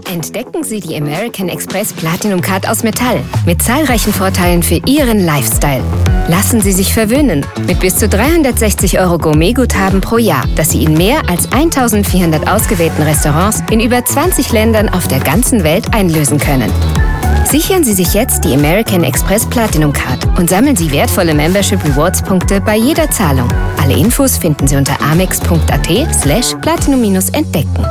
Entdecken Sie die American Express Platinum Card aus Metall mit zahlreichen Vorteilen für Ihren Lifestyle. Lassen Sie sich verwöhnen mit bis zu 360 € Gourmet-Guthaben pro Jahr, das Sie in mehr als 1400 ausgewählten Restaurants in über 20 Ländern auf der ganzen Welt einlösen können. Sichern Sie sich jetzt die American Express Platinum Card und sammeln Sie wertvolle Membership Rewards Punkte bei jeder Zahlung. Alle Infos finden Sie unter amex.at/platinum-entdecken.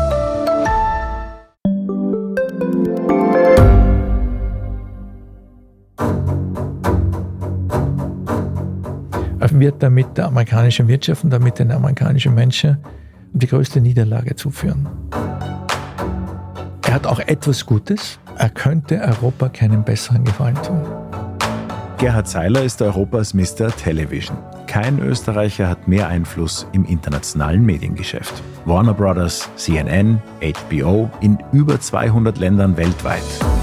Wird damit der amerikanischen Wirtschaft und damit den amerikanischen Menschen die größte Niederlage zuführen. Er hat auch etwas Gutes. Er könnte Europa keinen besseren Gefallen tun. Gerhard Seiler ist Europas Mr. Television. Kein Österreicher hat mehr Einfluss im internationalen Mediengeschäft. Warner Brothers, CNN, HBO in über 200 Ländern weltweit.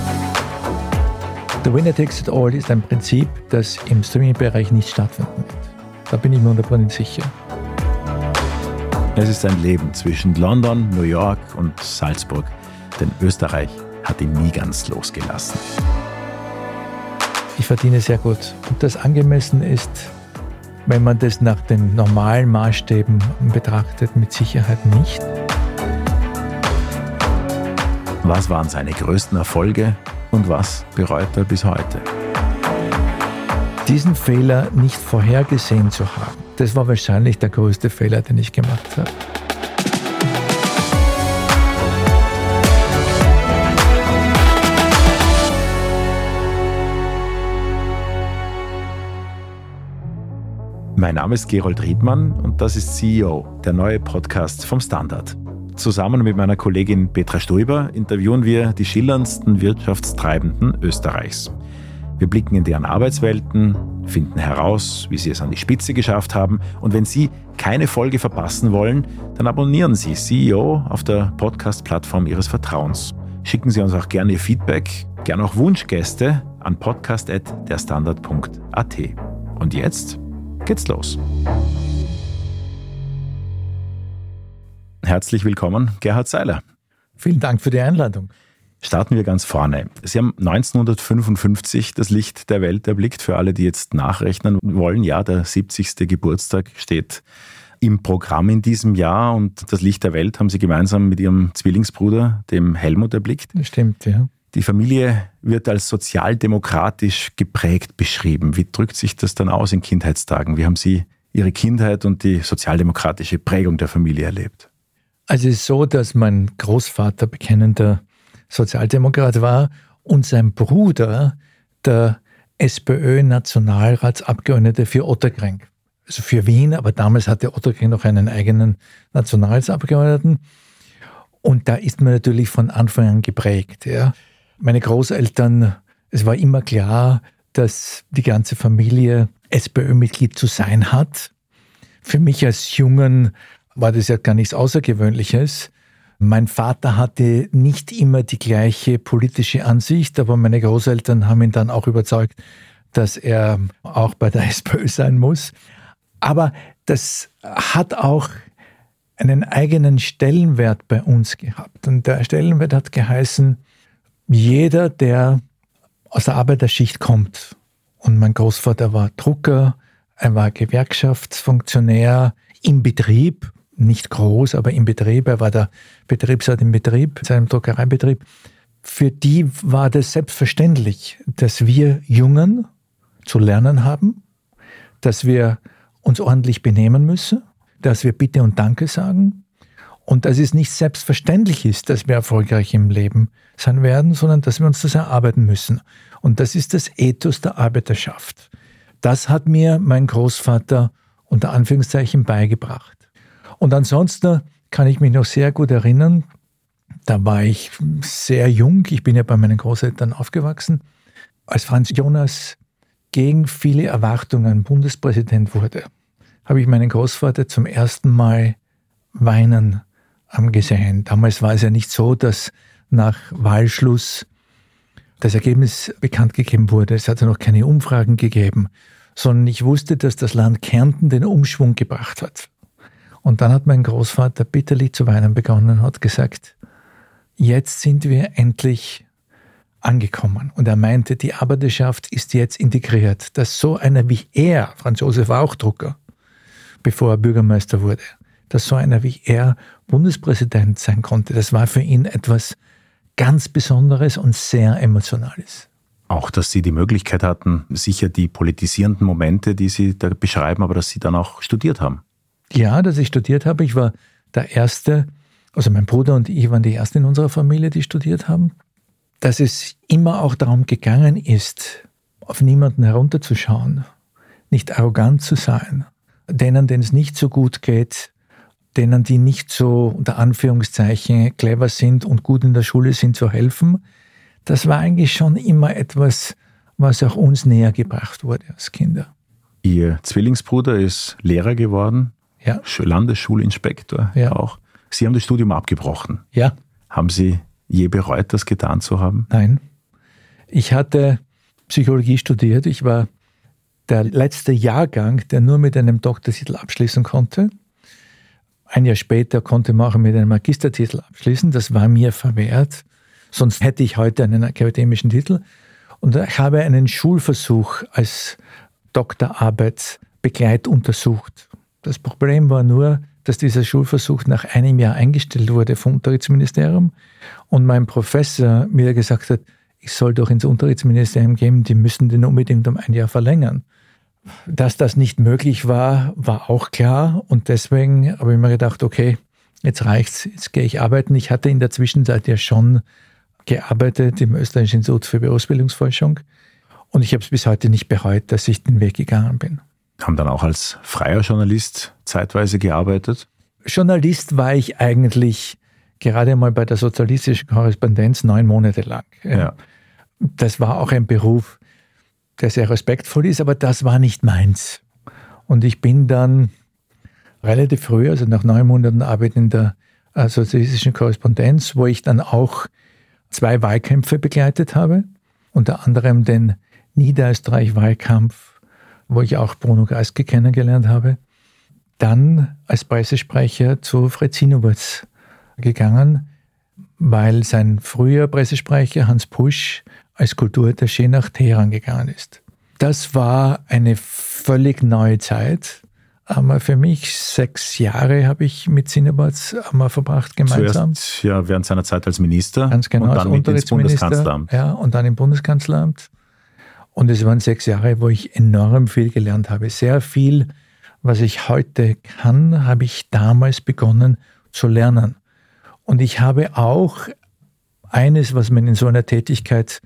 The Winner Takes It All ist ein Prinzip, das im Streaming-Bereich nicht stattfinden wird. Da bin ich mir 100% sicher. Es ist ein Leben zwischen London, New York und Salzburg, denn Österreich hat ihn nie ganz losgelassen. Ich verdiene sehr gut. Ob das angemessen ist, wenn man das nach den normalen Maßstäben betrachtet, mit Sicherheit nicht. Was waren seine größten Erfolge und was bereut er bis heute? Diesen Fehler nicht vorhergesehen zu haben, das war wahrscheinlich der größte Fehler, den ich gemacht habe. Mein Name ist Gerold Riedmann und das ist CEO, der neue Podcast vom Standard. Zusammen mit meiner Kollegin Petra Stoiber interviewen wir die schillerndsten Wirtschaftstreibenden Österreichs. Wir blicken in deren Arbeitswelten, finden heraus, wie sie es an die Spitze geschafft haben. Und wenn Sie keine Folge verpassen wollen, dann abonnieren Sie CEO auf der Podcast-Plattform Ihres Vertrauens. Schicken Sie uns auch gerne Ihr Feedback, gerne auch Wunschgäste an podcast@derstandard.at. Und jetzt geht's los. Herzlich willkommen, Gerhard Seiler. Vielen Dank für die Einladung. Starten wir ganz vorne. Sie haben 1955 das Licht der Welt erblickt. Für alle, die jetzt nachrechnen wollen, ja, der 70. Geburtstag steht im Programm in diesem Jahr und das Licht der Welt haben Sie gemeinsam mit Ihrem Zwillingsbruder, dem Helmut, erblickt. Das stimmt, ja. Die Familie wird als sozialdemokratisch geprägt beschrieben. Wie drückt sich das dann aus in Kindheitstagen? Wie haben Sie Ihre Kindheit und die sozialdemokratische Prägung der Familie erlebt? Also es ist so, dass mein Großvater bekennender Sozialdemokrat war und sein Bruder der SPÖ-Nationalratsabgeordnete für Otterkring. Also für Wien, aber damals hatte Otterkring noch einen eigenen Nationalratsabgeordneten. Und da ist man natürlich von Anfang an geprägt. Ja. Meine Großeltern, es war immer klar, dass die ganze Familie SPÖ-Mitglied zu sein hat. Für mich als Jungen war das ja gar nichts Außergewöhnliches. Mein Vater hatte nicht immer die gleiche politische Ansicht, aber meine Großeltern haben ihn dann auch überzeugt, dass er auch bei der SPÖ sein muss. Aber das hat auch einen eigenen Stellenwert bei uns gehabt. Und der Stellenwert hat geheißen, jeder, der aus der Arbeiterschicht kommt, und mein Großvater war Drucker, er war Gewerkschaftsfunktionär im Betrieb, nicht groß, aber im Betrieb. Er war der Betriebsrat im Betrieb, in seinem Druckereibetrieb. Für die war das selbstverständlich, dass wir Jungen zu lernen haben, dass wir uns ordentlich benehmen müssen, dass wir Bitte und Danke sagen und dass es nicht selbstverständlich ist, dass wir erfolgreich im Leben sein werden, sondern dass wir uns das erarbeiten müssen. Und das ist das Ethos der Arbeiterschaft. Das hat mir mein Großvater unter Anführungszeichen beigebracht. Und ansonsten kann ich mich noch sehr gut erinnern, da war ich sehr jung, ich bin ja bei meinen Großeltern aufgewachsen, als Franz Jonas gegen viele Erwartungen Bundespräsident wurde, habe ich meinen Großvater zum ersten Mal weinen gesehen. Damals war es ja nicht so, dass nach Wahlschluss das Ergebnis bekannt gegeben wurde. Es hat ja noch keine Umfragen gegeben, sondern ich wusste, dass das Land Kärnten den Umschwung gebracht hat. Und dann hat mein Großvater bitterlich zu weinen begonnen und hat gesagt, jetzt sind wir endlich angekommen. Und er meinte, die Arbeiterschaft ist jetzt integriert. Dass so einer wie er, Franz Josef war auch Drucker, bevor er Bürgermeister wurde, dass so einer wie er Bundespräsident sein konnte, das war für ihn etwas ganz Besonderes und sehr Emotionales. Auch, dass Sie die Möglichkeit hatten, sicher die politisierenden Momente, die Sie da beschreiben, aber dass Sie dann auch studiert haben. Ja, dass ich studiert habe. Ich war der Erste, also mein Bruder und ich waren die Ersten in unserer Familie, die studiert haben. Dass es immer auch darum gegangen ist, auf niemanden herunterzuschauen, nicht arrogant zu sein, denen es nicht so gut geht, denen, die nicht so unter Anführungszeichen clever sind und gut in der Schule sind, zu helfen. Das war eigentlich schon immer etwas, was auch uns näher gebracht wurde als Kinder. Ihr Zwillingsbruder ist Lehrer geworden, ja. Landesschulinspektor auch. Sie haben das Studium abgebrochen. Ja. Haben Sie je bereut, das getan zu haben? Nein. Ich hatte Psychologie studiert. Ich war der letzte Jahrgang, der nur mit einem Doktortitel abschließen konnte. Ein Jahr später konnte man auch mit einem Magistertitel abschließen. Das war mir verwehrt. Sonst hätte ich heute einen akademischen Titel. Und ich habe einen Schulversuch als Doktorarbeit begleituntersucht. Das Problem war nur, dass dieser Schulversuch nach einem Jahr eingestellt wurde vom Unterrichtsministerium und mein Professor mir gesagt hat, ich soll doch ins Unterrichtsministerium gehen, die müssen den unbedingt um ein Jahr verlängern. Dass das nicht möglich war, war auch klar und deswegen habe ich mir gedacht, okay, jetzt reicht's, jetzt gehe ich arbeiten. Ich hatte in der Zwischenzeit ja schon gearbeitet im Österreichischen Institut für Berufsbildungsforschung und ich habe es bis heute nicht bereut, dass ich den Weg gegangen bin. Haben dann auch als freier Journalist zeitweise gearbeitet? Journalist war ich eigentlich gerade mal bei der Sozialistischen Korrespondenz 9 Monate lang. Ja. Das war auch ein Beruf, der sehr respektvoll ist, aber das war nicht meins. Und ich bin dann relativ früh, also nach 9 Monaten Arbeit in der Sozialistischen Korrespondenz, wo ich dann auch 2 Wahlkämpfe begleitet habe, unter anderem den Niederösterreich-Wahlkampf, wo ich auch Bruno Kreisky kennengelernt habe, dann als Pressesprecher zu Fred Sinowatz gegangen, weil sein früher Pressesprecher Hans Pusch als Kulturattaché nach Teheran gegangen ist. Das war eine völlig neue Zeit. Aber für mich 6 Jahre habe ich mit Sinowatz verbracht gemeinsam. Zuerst ja während seiner Zeit als Minister. Ganz genau, und dann mit ins Bundeskanzleramt. Ja, und dann im Bundeskanzleramt. Und es waren 6 Jahre, wo ich enorm viel gelernt habe. Sehr viel, was ich heute kann, habe ich damals begonnen zu lernen. Und ich habe auch eines, was man in so einer Tätigkeit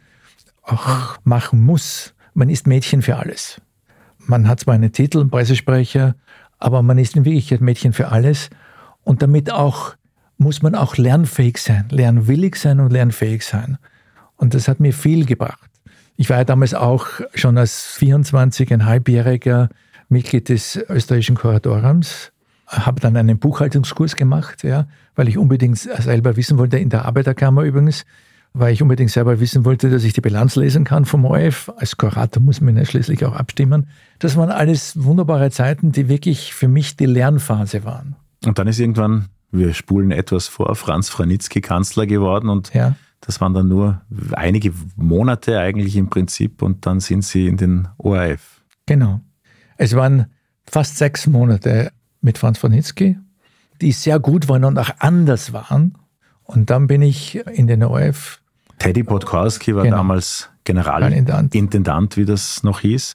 auch machen muss. Man ist Mädchen für alles. Man hat zwar einen Titel, einen Pressesprecher, aber man ist in Wirklichkeit Mädchen für alles. Und damit auch muss man auch lernfähig sein, lernwillig sein und lernfähig sein. Und das hat mir viel gebracht. Ich war ja damals auch schon als 24,5-jähriger Mitglied des österreichischen Kuratoriums, habe dann einen Buchhaltungskurs gemacht, ja, weil ich unbedingt selber wissen wollte, in der Arbeiterkammer übrigens, weil ich unbedingt selber wissen wollte, dass ich die Bilanz lesen kann vom ORF. Als Kurator muss man ja schließlich auch abstimmen. Das waren alles wunderbare Zeiten, die wirklich für mich die Lernphase waren. Und dann ist irgendwann, wir spulen etwas vor, Franz Vranitzky Kanzler geworden und ja. Das waren dann nur einige Monate eigentlich im Prinzip und dann sind Sie in den ORF. Genau. Es waren fast 6 Monate mit Franz Vranitzky, die sehr gut waren und auch anders waren. Und dann bin ich in den ORF. Teddy Podgorski war damals Generalintendant, wie das noch hieß.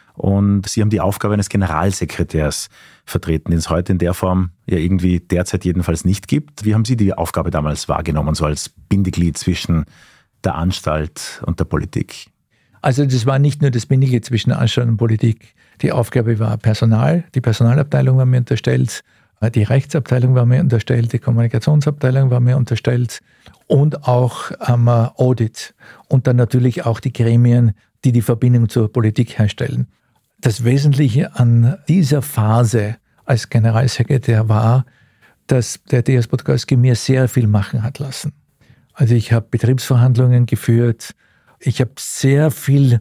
Und Sie haben die Aufgabe eines Generalsekretärs vertreten, den es heute in der Form ja irgendwie derzeit jedenfalls nicht gibt. Wie haben Sie die Aufgabe damals wahrgenommen, so als Bindeglied zwischen der Anstalt und der Politik? Also das war nicht nur das Bindeglied zwischen der Anstalt und Politik. Die Aufgabe war Personal. Die Personalabteilung war mir unterstellt, die Rechtsabteilung war mir unterstellt, die Kommunikationsabteilung war mir unterstellt und auch Audit. Und dann natürlich auch die Gremien, die die Verbindung zur Politik herstellen. Das Wesentliche an dieser Phase als Generalsekretär war, dass der DS Podgorski mir sehr viel machen hat lassen. Also ich habe Betriebsverhandlungen geführt, ich habe sehr viel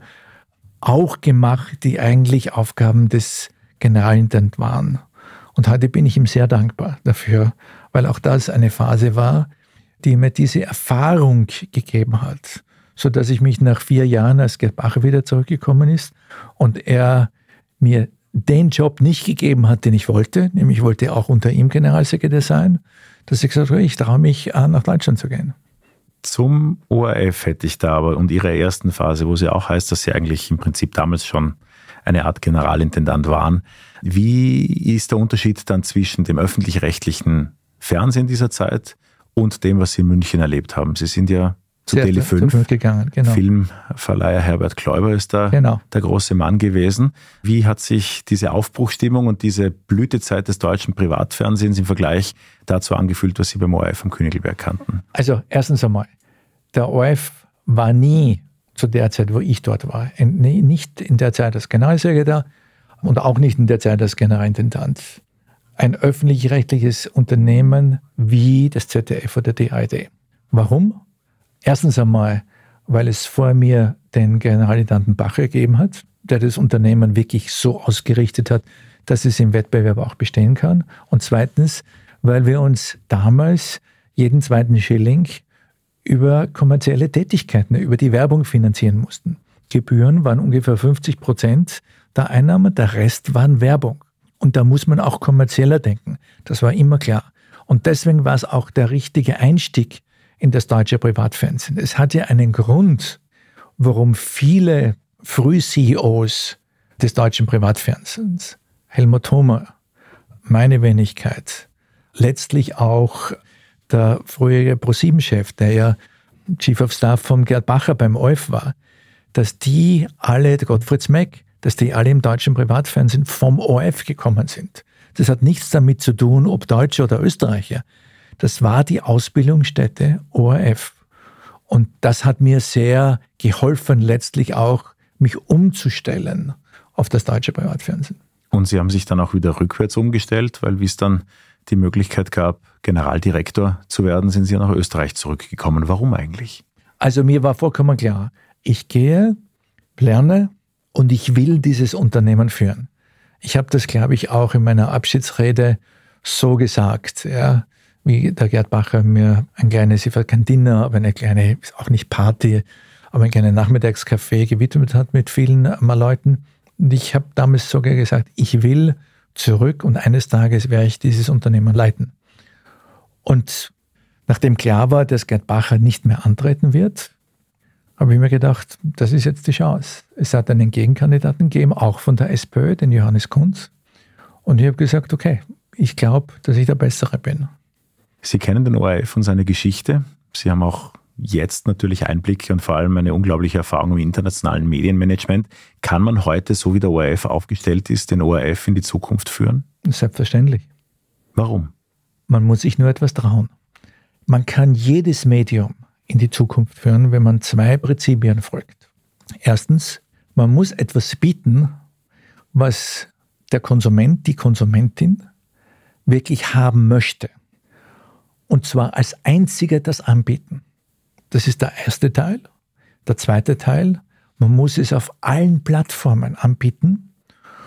auch gemacht, die eigentlich Aufgaben des Generalintendants waren. Und heute bin ich ihm sehr dankbar dafür, weil auch das eine Phase war, die mir diese Erfahrung gegeben hat, sodass ich mich nach 4 Jahren, als Gerd Bacher wieder zurückgekommen ist und er mir den Job nicht gegeben hat, den ich wollte, nämlich ich wollte auch unter ihm Generalsekretär sein, dass ich gesagt habe, ich traue mich, nach Deutschland zu gehen. Zum ORF hätte ich da aber und Ihrer ersten Phase, wo es ja auch heißt, dass Sie eigentlich im Prinzip damals schon eine Art Generalintendant waren. Wie ist der Unterschied dann zwischen dem öffentlich-rechtlichen Fernsehen dieser Zeit und dem, was Sie in München erlebt haben? Sie sind ja zu Tele 5 gegangen, genau. Filmverleiher Herbert Kläuber ist da der große Mann gewesen. Wie hat sich diese Aufbruchsstimmung und diese Blütezeit des deutschen Privatfernsehens im Vergleich dazu angefühlt, was Sie beim ORF am Königelberg kannten? Also erstens einmal, der ORF war nie zu der Zeit, wo ich dort war, nicht in der Zeit als Generalsekretär und auch nicht in der Zeit als Generalintendant, ein öffentlich-rechtliches Unternehmen wie das ZDF oder die ARD. Warum? Erstens einmal, weil es vor mir den Generalintendanten Bacher gegeben hat, der das Unternehmen wirklich so ausgerichtet hat, dass es im Wettbewerb auch bestehen kann. Und zweitens, weil wir uns damals jeden zweiten Schilling über kommerzielle Tätigkeiten, über die Werbung finanzieren mussten. Gebühren waren ungefähr 50% der Einnahmen, der Rest waren Werbung. Und da muss man auch kommerzieller denken. Das war immer klar. Und deswegen war es auch der richtige Einstieg in das deutsche Privatfernsehen. Es hat ja einen Grund, warum viele Früh-CEOs des deutschen Privatfernsehens, Helmut Thoma, meine Wenigkeit, letztlich auch der frühere ProSieben-Chef, der ja Chief of Staff von Gerd Bacher beim ORF war, dass die alle, Gottfried Smeck, dass die alle im deutschen Privatfernsehen vom ORF gekommen sind. Das hat nichts damit zu tun, ob Deutsche oder Österreicher. Das war die Ausbildungsstätte ORF. Und das hat mir sehr geholfen, letztlich auch mich umzustellen auf das deutsche Privatfernsehen. Und Sie haben sich dann auch wieder rückwärts umgestellt, weil wie es dann die Möglichkeit gab, Generaldirektor zu werden, sind Sie nach Österreich zurückgekommen. Warum eigentlich? Also mir war vollkommen klar, ich gehe, lerne und ich will dieses Unternehmen führen. Ich habe das, glaube ich, auch in meiner Abschiedsrede so gesagt, ja, wie der Gerd Bacher mir ein kleines, ich war kein Dinner, aber eine kleine, auch nicht Party, aber ein kleines Nachmittagscafé gewidmet hat mit vielen Leuten. Und ich habe damals sogar gesagt, ich will zurück und eines Tages werde ich dieses Unternehmen leiten. Und nachdem klar war, dass Gerd Bacher nicht mehr antreten wird, habe ich mir gedacht, das ist jetzt die Chance. Es hat einen Gegenkandidaten gegeben, auch von der SPÖ, den Johannes Kunz. Und ich habe gesagt, okay, ich glaube, dass ich der Bessere bin. Sie kennen den ORF und seine Geschichte. Sie haben auch jetzt natürlich Einblicke und vor allem eine unglaubliche Erfahrung im internationalen Medienmanagement. Kann man heute, so wie der ORF aufgestellt ist, den ORF in die Zukunft führen? Selbstverständlich. Warum? Man muss sich nur etwas trauen. Man kann jedes Medium in die Zukunft führen, wenn man 2 Prinzipien folgt. Erstens, man muss etwas bieten, was der Konsument, die Konsumentin wirklich haben möchte. Und zwar als einziger das anbieten. Das ist der erste Teil. Der zweite Teil, man muss es auf allen Plattformen anbieten,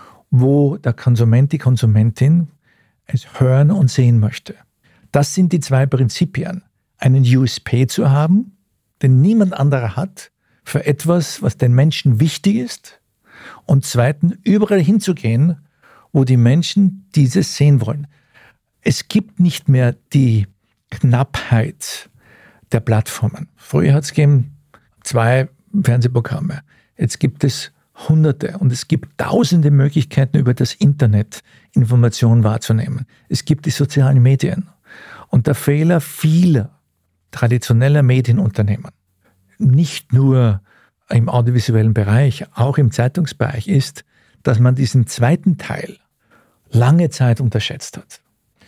wo der Konsument, die Konsumentin es hören und sehen möchte. Das sind die 2 Prinzipien. Einen USP zu haben, den niemand anderer hat, für etwas, was den Menschen wichtig ist. Und zweitens, überall hinzugehen, wo die Menschen dieses sehen wollen. Es gibt nicht mehr die Knappheit der Plattformen. Früher hat es gegeben 2 Fernsehprogramme. Jetzt gibt es Hunderte und es gibt tausende Möglichkeiten, über das Internet Informationen wahrzunehmen. Es gibt die sozialen Medien. Und der Fehler vieler traditioneller Medienunternehmen, nicht nur im audiovisuellen Bereich, auch im Zeitungsbereich, ist, dass man diesen zweiten Teil lange Zeit unterschätzt hat.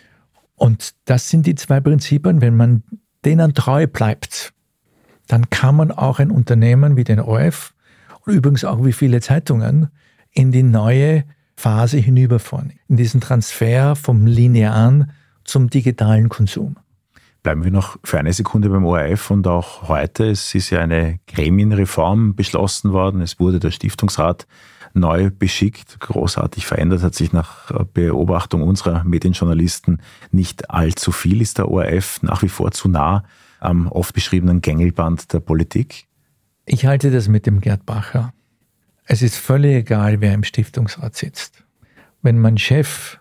Und das sind die 2 Prinzipien. Wenn man denen treu bleibt, dann kann man auch ein Unternehmen wie den ORF und übrigens auch wie viele Zeitungen in die neue Phase hinüberfahren, in diesen Transfer vom linearen zum digitalen Konsum. Bleiben wir noch für eine Sekunde beim ORF und auch heute. Es ist ja eine Gremienreform beschlossen worden. Es wurde der Stiftungsrat neu beschickt. Großartig verändert hat sich nach Beobachtung unserer Medienjournalisten nicht allzu viel. Ist der ORF nach wie vor zu nah am oft beschriebenen Gängelband der Politik? Ich halte das mit dem Gerd Bacher. Es ist völlig egal, wer im Stiftungsrat sitzt. Wenn man Chef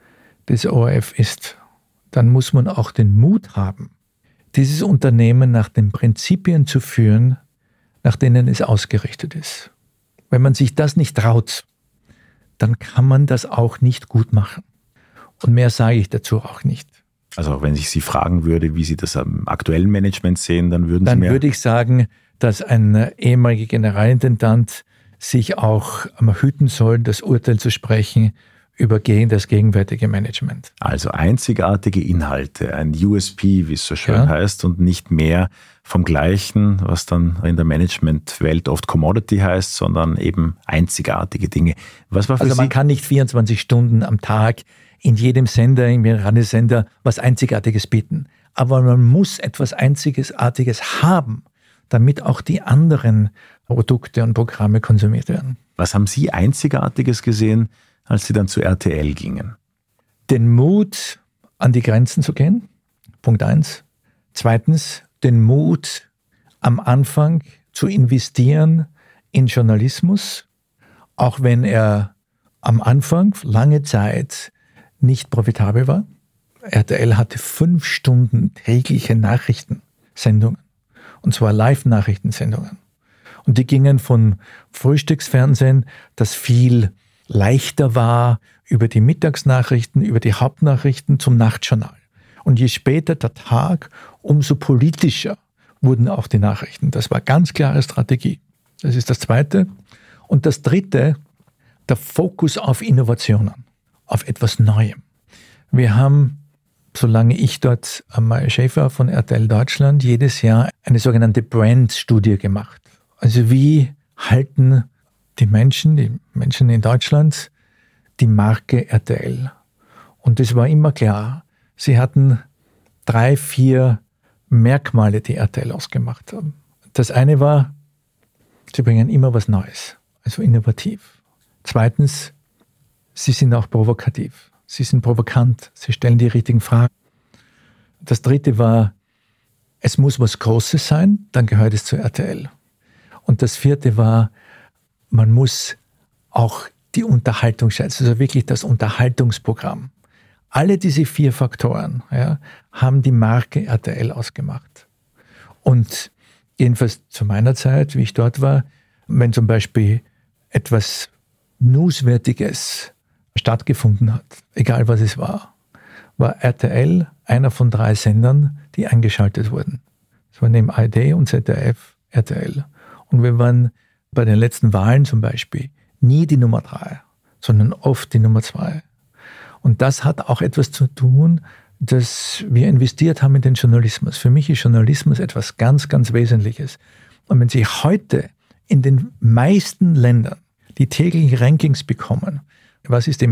des ORF ist, dann muss man auch den Mut haben, dieses Unternehmen nach den Prinzipien zu führen, nach denen es ausgerichtet ist. Wenn man sich das nicht traut, dann kann man das auch nicht gut machen. Und mehr sage ich dazu auch nicht. Also wenn ich Sie fragen würde, wie Sie das am aktuellen Management sehen, dann würden Sie würde ich sagen, dass ein ehemaliger Generalintendant sich auch hüten soll, das Urteil zu sprechen über das gegenwärtige Management. Also einzigartige Inhalte, ein USP, wie es so schön heißt, und nicht mehr vom Gleichen, was dann in der Managementwelt oft Commodity heißt, sondern eben einzigartige Dinge. Was war für Sie? Man kann nicht 24 Stunden am Tag in jedem Sender, in jedem Radiosender was Einzigartiges bieten. Aber man muss etwas Einzigartiges haben, damit auch die anderen Produkte und Programme konsumiert werden. Was haben Sie Einzigartiges gesehen, als Sie dann zu RTL gingen? Den Mut, an die Grenzen zu gehen, Punkt 1. Zweitens, den Mut, am Anfang zu investieren in Journalismus, auch wenn er am Anfang lange Zeit nicht profitabel war. RTL hatte 5 Stunden tägliche Nachrichtensendungen, und zwar Live-Nachrichtensendungen. Und die gingen von Frühstücksfernsehen, das viel leichter war, über die Mittagsnachrichten, über die Hauptnachrichten zum Nachtjournal. Und je später der Tag, umso politischer wurden auch die Nachrichten. Das war ganz klare Strategie. Das ist das Zweite. Und das Dritte, der Fokus auf Innovationen, auf etwas Neuem. Wir haben, solange ich dort mal Chef war von RTL Deutschland, jedes Jahr eine sogenannte Brand-Studie gemacht. Also wie halten die Menschen in Deutschland, die Marke RTL? Und es war immer klar, sie hatten 3, 4 Merkmale, die RTL ausgemacht haben. Das eine war, sie bringen immer was Neues, also innovativ. Zweitens, sie sind auch provokativ. Sie sind provokant, sie stellen die richtigen Fragen. Das dritte war, es muss was Großes sein, dann gehört es zu RTL. Und das vierte war, man muss auch die Unterhaltung schätzen, also wirklich das Unterhaltungsprogramm. Alle diese 4 Faktoren haben die Marke RTL ausgemacht. Und jedenfalls zu meiner Zeit, wie ich dort war, wenn zum Beispiel etwas Newswertiges stattgefunden hat, egal was es war RTL einer von 3 Sendern, die eingeschaltet wurden. Das war neben ARD und ZDF RTL. Und wir waren bei den letzten Wahlen zum Beispiel nie die Nummer 3, sondern oft die Nummer 2. Und das hat auch etwas zu tun, dass wir investiert haben in den Journalismus. Für mich ist Journalismus etwas ganz, ganz Wesentliches. Und wenn Sie heute in den meisten Ländern die täglichen Rankings bekommen, was ist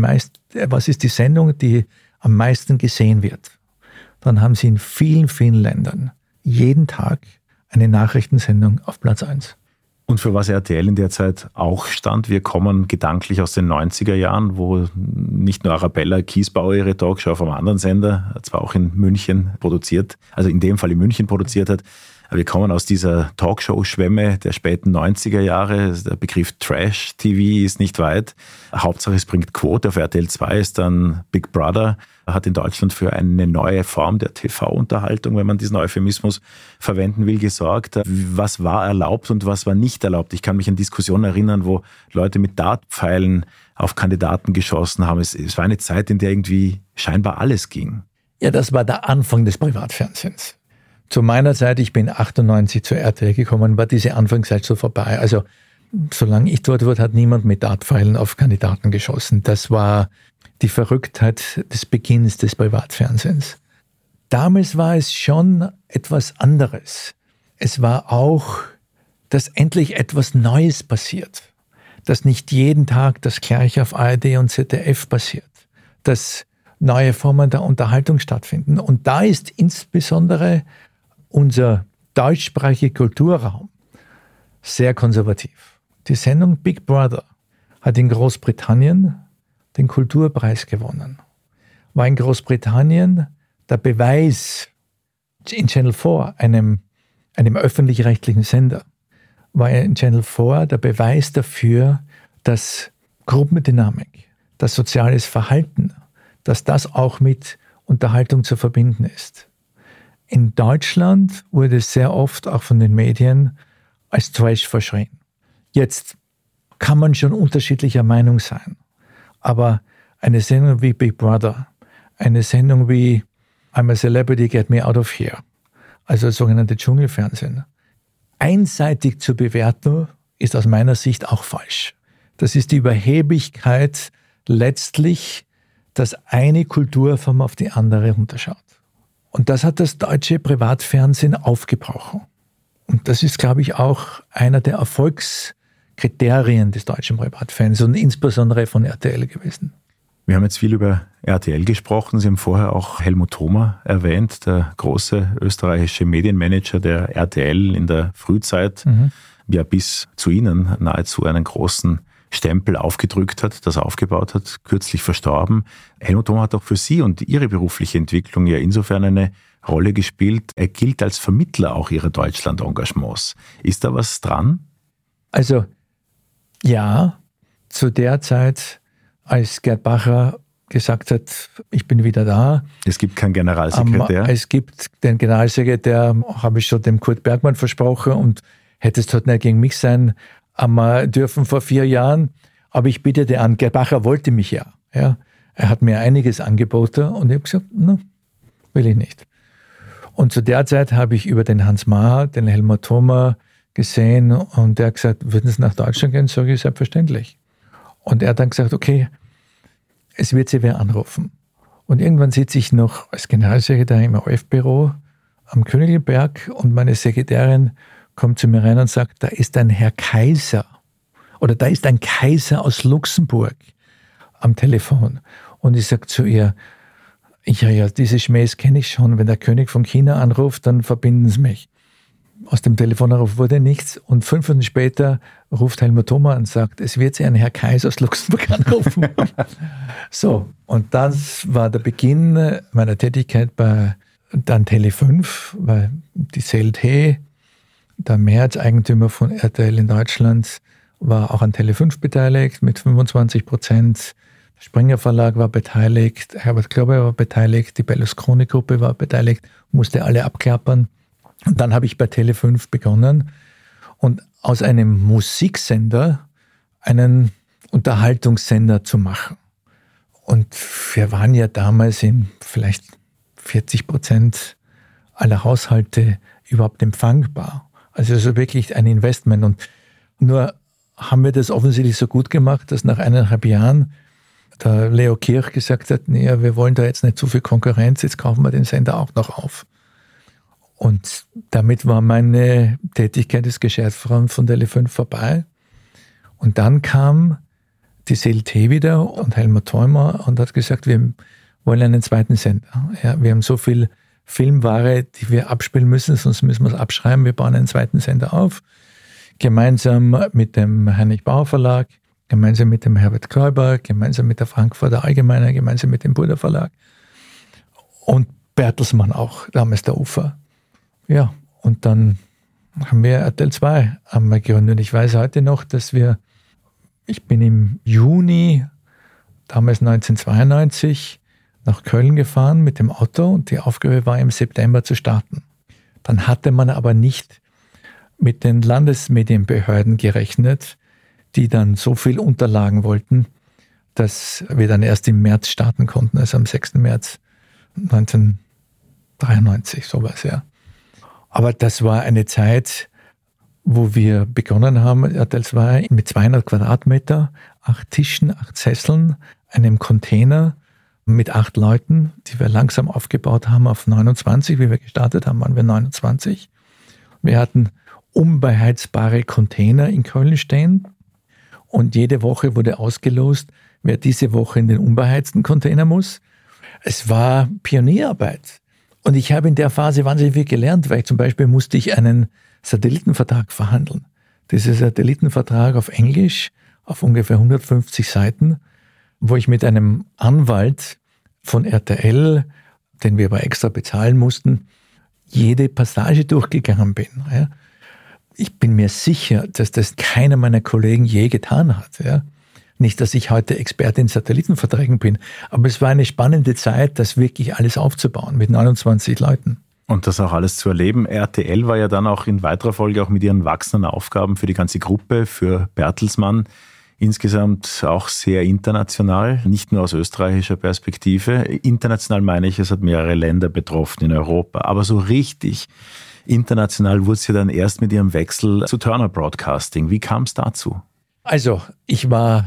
die Sendung, die am meisten gesehen wird, dann haben Sie in vielen, vielen Ländern jeden Tag eine Nachrichtensendung auf Platz 1. Und für was RTL in der Zeit auch stand, wir kommen gedanklich aus den 90er Jahren, wo nicht nur Arabella Kiesbauer ihre Talkshow auf einem anderen Sender, zwar auch in München produziert, also in dem Fall in München produziert hat, aber wir kommen aus dieser Talkshow-Schwemme der späten 90er Jahre. Der Begriff Trash-TV ist nicht weit. Hauptsache es bringt Quote. Auf RTL 2 ist dann Big Brother, hat in Deutschland für eine neue Form der TV-Unterhaltung, wenn man diesen Euphemismus verwenden will, gesorgt. Was war erlaubt und was war nicht erlaubt? Ich kann mich an Diskussionen erinnern, wo Leute mit Dartpfeilen auf Kandidaten geschossen haben. Es war eine Zeit, in der irgendwie scheinbar alles ging. Ja, das war der Anfang des Privatfernsehens. Zu meiner Zeit, ich bin 98 zur RTL gekommen, war diese Anfangszeit so vorbei. Also solange ich dort war, hat niemand mit Dartpfeilen auf Kandidaten geschossen. Das war die Verrücktheit des Beginns des Privatfernsehens. Damals war es schon etwas anderes. Es war auch, dass endlich etwas Neues passiert. Dass nicht jeden Tag das Gleiche auf ARD und ZDF passiert. Dass neue Formen der Unterhaltung stattfinden. Und da ist insbesondere unser deutschsprachiger Kulturraum sehr konservativ. Die Sendung Big Brother hat in Großbritannien den Kulturpreis gewonnen. War in Großbritannien der Beweis, in Channel 4, einem öffentlich-rechtlichen Sender, war in Channel 4 der Beweis dafür, dass Gruppendynamik, das soziales Verhalten, dass das auch mit Unterhaltung zu verbinden ist. In Deutschland wurde es sehr oft auch von den Medien als Trash verschrien. Jetzt kann man schon unterschiedlicher Meinung sein, aber eine Sendung wie Big Brother, eine Sendung wie I'm a Celebrity, Get Me Out of Here, also das sogenannte Dschungelfernsehen, einseitig zu bewerten, ist aus meiner Sicht auch falsch. Das ist die Überheblichkeit letztlich, dass eine Kulturform auf die andere runterschaut. Und das hat das deutsche Privatfernsehen aufgebrochen. Und das ist, glaube ich, auch einer der Erfolgskriterien des deutschen Privatfernsehens und insbesondere von RTL gewesen. Wir haben jetzt viel über RTL gesprochen. Sie haben vorher auch Helmut Thoma erwähnt, der große österreichische Medienmanager der RTL in der Frühzeit, ja bis zu Ihnen nahezu einen großen Stempel aufgedrückt hat, das aufgebaut hat, kürzlich verstorben. Helmut Thoma hat auch für Sie und Ihre berufliche Entwicklung ja insofern eine Rolle gespielt. Er gilt als Vermittler auch Ihrer Deutschland-Engagements. Ist da was dran? Also ja, zu der Zeit, als Gerd Bacher gesagt hat, ich bin wieder da. Es gibt keinen Generalsekretär. Es gibt den Generalsekretär, habe ich schon dem Kurt Bergmann versprochen und hätte es dort nicht gegen mich sein dürfen vor 4 Jahren. Aber ich biete dir an, Gerd Bacher wollte mich ja. Er hat mir einiges angeboten und ich habe gesagt, will ich nicht. Und zu der Zeit habe ich über den Hans Maher, den Helmut Thoma gesehen und der hat gesagt, würden Sie nach Deutschland gehen? Sage ich, selbstverständlich. Und er hat dann gesagt, okay, es wird Sie wer anrufen. Und irgendwann sitze ich noch als Generalsekretär im ORF-Büro am Königelberg und meine Sekretärin kommt zu mir rein und sagt, da ist ein Herr Kaiser oder da ist ein Kaiser aus Luxemburg am Telefon. Und ich sage zu ihr, ja, diese Schmähs kenne ich schon. Wenn der König von China anruft, dann verbinden Sie mich. Aus dem Telefonanruf wurde nichts und 5 Minuten später ruft Helmut Thoma und sagt, es wird Sie ein Herr Kaiser aus Luxemburg anrufen. So, und das war der Beginn meiner Tätigkeit bei dann Tele5, weil die CLT, der Mehrheitseigentümer von RTL in Deutschland, war auch an Tele5 beteiligt mit 25%. Der Springer Verlag war beteiligt, Herbert Klober war beteiligt, die Berlusconi-Gruppe war beteiligt, musste alle abklappern. Und dann habe ich bei Tele5 begonnen und aus einem Musiksender einen Unterhaltungssender zu machen. Und wir waren ja damals in vielleicht 40% aller Haushalte überhaupt empfangbar. Also so wirklich ein Investment. Und nur haben wir das offensichtlich so gut gemacht, dass nach 1,5 Jahren der Leo Kirch gesagt hat, nee, wir wollen da jetzt nicht zu viel Konkurrenz, jetzt kaufen wir den Sender auch noch auf. Und damit war meine Tätigkeit als Geschäftsführer von Tele5 vorbei. Und dann kam die CLT wieder und Helmut Thoma und hat gesagt, wir wollen einen zweiten Sender. Ja, wir haben so viel Filmware, die wir abspielen müssen, sonst müssen wir es abschreiben. Wir bauen einen zweiten Sender auf. Gemeinsam mit dem Heinrich Bauer Verlag, gemeinsam mit dem Herbert Kläuber, gemeinsam mit der Frankfurter Allgemeine, gemeinsam mit dem Burda Verlag. Und Bertelsmann auch, damals der Ufer. Ja, und dann haben wir RTL 2 einmal gegründet. Und ich weiß heute noch, dass ich bin im Juni, damals 1992, nach Köln gefahren mit dem Auto und die Aufgabe war im September zu starten. Dann hatte man aber nicht mit den Landesmedienbehörden gerechnet, die dann so viel Unterlagen wollten, dass wir dann erst im März starten konnten, also am 6. März 1993, sowas, ja. Aber das war eine Zeit, wo wir begonnen haben, RTL 2 mit 200 Quadratmeter, 8 Tischen, 8 Sesseln, einem Container mit 8 Leuten, die wir langsam aufgebaut haben auf 29. Wie wir gestartet haben, waren wir 29. Wir hatten unbeheizbare Container in Köln stehen und jede Woche wurde ausgelost, wer diese Woche in den unbeheizten Container muss. Es war Pionierarbeit. Und ich habe in der Phase wahnsinnig viel gelernt, weil zum Beispiel musste ich einen Satellitenvertrag verhandeln. Dieser Satellitenvertrag auf Englisch, auf ungefähr 150 Seiten, wo ich mit einem Anwalt von RTL, den wir aber extra bezahlen mussten, jede Passage durchgegangen bin. Ja. Ich bin mir sicher, dass das keiner meiner Kollegen je getan hat. Ja. Nicht, dass ich heute Experte in Satellitenverträgen bin, aber es war eine spannende Zeit, das wirklich alles aufzubauen mit 29 Leuten. Und das auch alles zu erleben. RTL war ja dann auch in weiterer Folge auch mit ihren wachsenden Aufgaben für die ganze Gruppe, für Bertelsmann, insgesamt auch sehr international, nicht nur aus österreichischer Perspektive. International meine ich, es hat mehrere Länder betroffen in Europa, aber so richtig international wurde es ja dann erst mit ihrem Wechsel zu Turner Broadcasting. Wie kam es dazu? Also, ich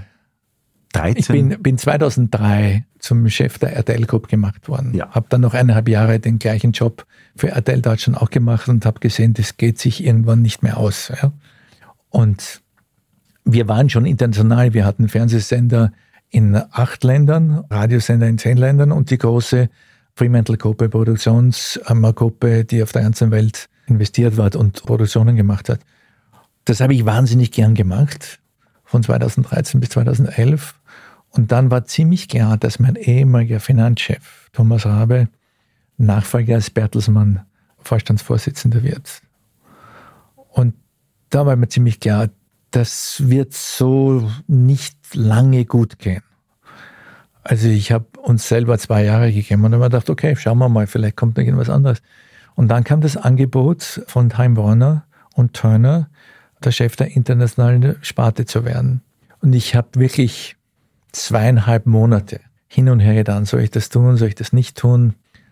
bin 2003 zum Chef der RTL Group gemacht worden. Ja. Habe dann noch 1,5 Jahre den gleichen Job für RTL Deutschland auch gemacht und habe gesehen, das geht sich irgendwann nicht mehr aus. Ja. Und wir waren schon international. Wir hatten Fernsehsender in 8 Ländern, Radiosender in 10 Ländern und die große Fremantle-Gruppe, Produktionsgruppe, die auf der ganzen Welt investiert war und Produktionen gemacht hat. Das habe ich wahnsinnig gern gemacht, von 2013 bis 2011. Und dann war ziemlich klar, dass mein ehemaliger Finanzchef, Thomas Rabe, Nachfolger als Bertelsmann Vorstandsvorsitzender wird. Und da war mir ziemlich klar, das wird so nicht lange gut gehen. Also ich habe uns selber 2 Jahre gegeben und dann habe ich gedacht, okay, schauen wir mal, vielleicht kommt noch irgendwas anderes. Und dann kam das Angebot von Time Warner und Turner, der Chef der internationalen Sparte zu werden. Und ich habe wirklich 2,5 Monate hin und her getan, soll ich das tun, soll ich das nicht tun?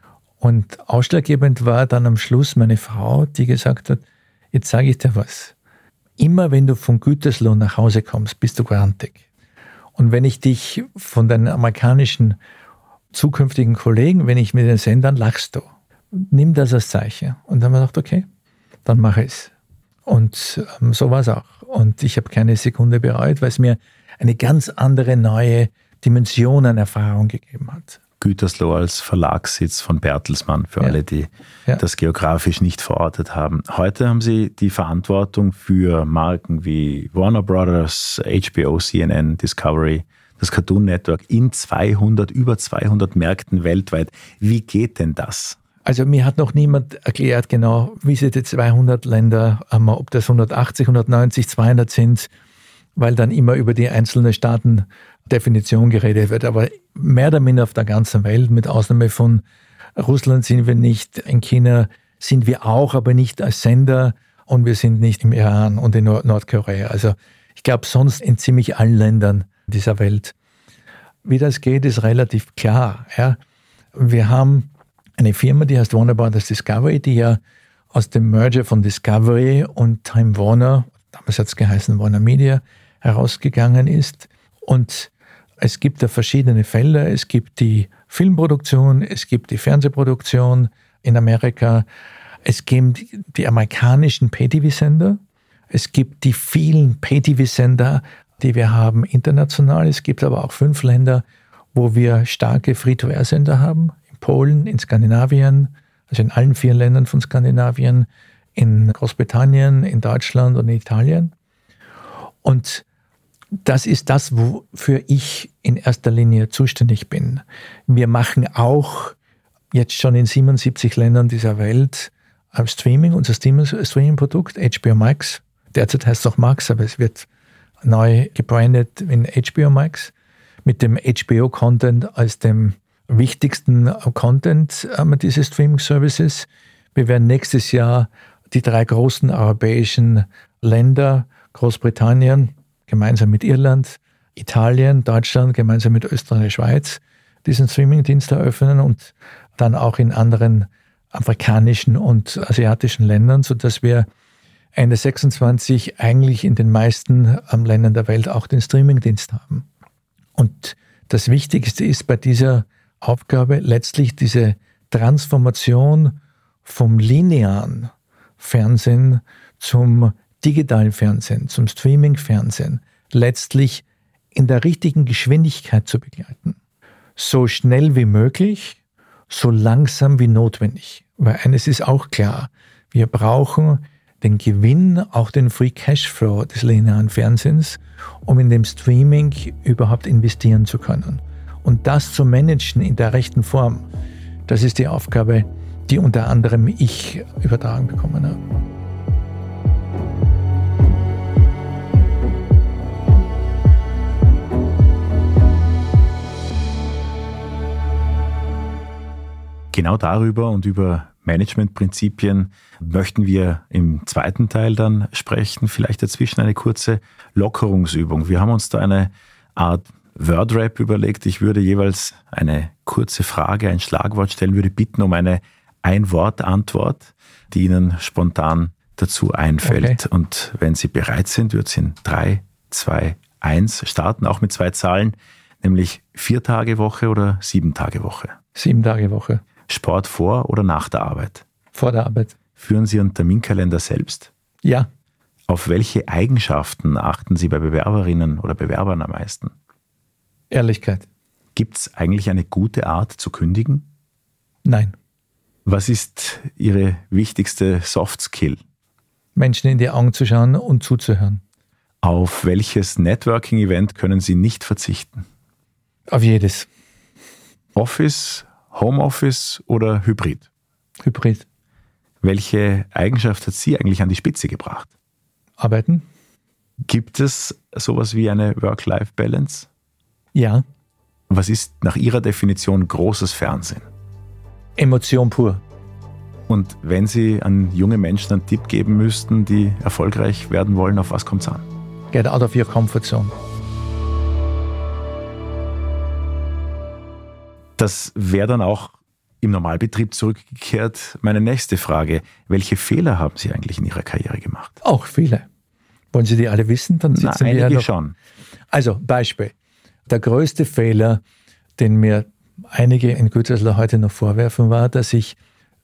Und ausschlaggebend war dann am Schluss meine Frau, die gesagt hat, jetzt sage ich dir was. Immer wenn du von Gütersloh nach Hause kommst, bist du grantig. Und wenn ich dich von deinen amerikanischen zukünftigen Kollegen, wenn ich mit den Sendern, lachst du. Nimm das als Zeichen. Und dann haben wir gedacht, okay, dann mache ich es. Und so war es auch. Und ich habe keine Sekunde bereut, weil es mir eine ganz andere, neue Dimension an Erfahrung gegeben hat. Gütersloh als Verlagssitz von Bertelsmann, für alle, die das geografisch nicht verortet haben. Heute haben Sie die Verantwortung für Marken wie Warner Brothers, HBO, CNN, Discovery, das Cartoon Network in über 200 Märkten weltweit. Wie geht denn das? Also mir hat noch niemand erklärt genau, wie sie die 200 Länder, ob das 180, 190, 200 sind, weil dann immer über die einzelnen Staaten Definition geredet wird. Aber mehr oder minder auf der ganzen Welt, mit Ausnahme von Russland sind wir nicht, in China sind wir auch, aber nicht als Sender und wir sind nicht im Iran und in Nordkorea. Also ich glaube sonst in ziemlich allen Ländern dieser Welt. Wie das geht, ist relativ klar. Ja. Wir haben eine Firma, die heißt Warner Brothers Discovery, die ja aus dem Merger von Discovery und Time Warner, damals hat es geheißen Warner Media, herausgegangen ist. Und es gibt da verschiedene Felder. Es gibt die Filmproduktion, es gibt die Fernsehproduktion in Amerika, es gibt die amerikanischen Pay-TV-Sender, es gibt die vielen Pay-TV-Sender, die wir haben international. Es gibt aber auch 5 Länder, wo wir starke Free-to-Air-Sender haben. In Polen, in Skandinavien, also in allen 4 Ländern von Skandinavien, in Großbritannien, in Deutschland und in Italien. Und das ist das, wofür ich in erster Linie zuständig bin. Wir machen auch jetzt schon in 77 Ländern dieser Welt Streaming, unser Streaming-Produkt, HBO Max. Derzeit heißt es auch Max, aber es wird neu gebrandet in HBO Max, mit dem HBO-Content als dem wichtigsten Content dieses Streaming-Services. Wir werden nächstes Jahr die 3 großen europäischen Länder, Großbritannien, gemeinsam mit Irland, Italien, Deutschland, gemeinsam mit Österreich, Schweiz, diesen Streamingdienst eröffnen und dann auch in anderen afrikanischen und asiatischen Ländern, sodass wir Ende 26 eigentlich in den meisten Ländern der Welt auch den Streamingdienst haben. Und das Wichtigste ist bei dieser Aufgabe letztlich diese Transformation vom linearen Fernsehen zum digitalen Fernsehen, zum Streaming-Fernsehen, letztlich in der richtigen Geschwindigkeit zu begleiten. So schnell wie möglich, so langsam wie notwendig. Weil eines ist auch klar, wir brauchen den Gewinn, auch den Free Cashflow des linearen Fernsehens, um in dem Streaming überhaupt investieren zu können. Und das zu managen in der rechten Form, das ist die Aufgabe, die unter anderem ich übertragen bekommen habe. Genau darüber und über Managementprinzipien möchten wir im zweiten Teil dann sprechen. Vielleicht dazwischen eine kurze Lockerungsübung. Wir haben uns da eine Art Word-Rap überlegt. Ich würde jeweils eine kurze Frage, ein Schlagwort stellen, würde bitten um eine Ein-Wort-Antwort, die Ihnen spontan dazu einfällt. Okay. Und wenn Sie bereit sind, wird es in 3, 2, 1 starten, auch mit 2 Zahlen, nämlich 4-Tage-Woche oder 7-Tage-Woche? 7-Tage-Woche. Sport vor oder nach der Arbeit? Vor der Arbeit. Führen Sie Ihren Terminkalender selbst? Ja. Auf welche Eigenschaften achten Sie bei Bewerberinnen oder Bewerbern am meisten? Ehrlichkeit. Gibt es eigentlich eine gute Art zu kündigen? Nein. Was ist Ihre wichtigste Soft Skill? Menschen in die Augen zu schauen und zuzuhören. Auf welches Networking-Event können Sie nicht verzichten? Auf jedes. Office, Homeoffice oder Hybrid? Hybrid. Welche Eigenschaft hat Sie eigentlich an die Spitze gebracht? Arbeiten. Gibt es sowas wie eine Work-Life-Balance? Ja. Was ist nach Ihrer Definition großes Fernsehen? Emotion pur. Und wenn Sie an junge Menschen einen Tipp geben müssten, die erfolgreich werden wollen, auf was kommt es an? Get out of your comfort zone. Das wäre dann auch im Normalbetrieb zurückgekehrt meine nächste Frage. Welche Fehler haben Sie eigentlich in Ihrer Karriere gemacht? Auch viele. Wollen Sie die alle wissen? Dann sitzen wir einige ja schon. Also Beispiel. Der größte Fehler, den mir einige in Gütersloh heute noch vorwerfen, war, dass ich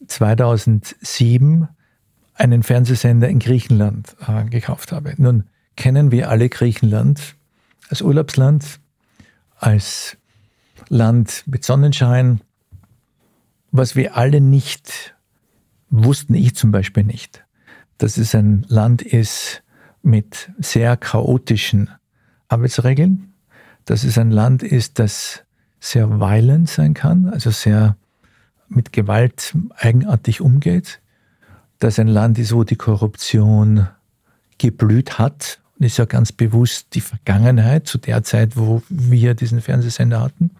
2007 einen Fernsehsender in Griechenland gekauft habe. Nun kennen wir alle Griechenland als Urlaubsland, als Land mit Sonnenschein. Was wir alle nicht wussten, ich zum Beispiel nicht, dass es ein Land ist mit sehr chaotischen Arbeitsregeln, dass es ein Land ist, das sehr violent sein kann, also sehr mit Gewalt eigenartig umgeht, dass ein Land ist, wo die Korruption geblüht hat. Und ist ja ganz bewusst die Vergangenheit zu der Zeit, wo wir diesen Fernsehsender hatten.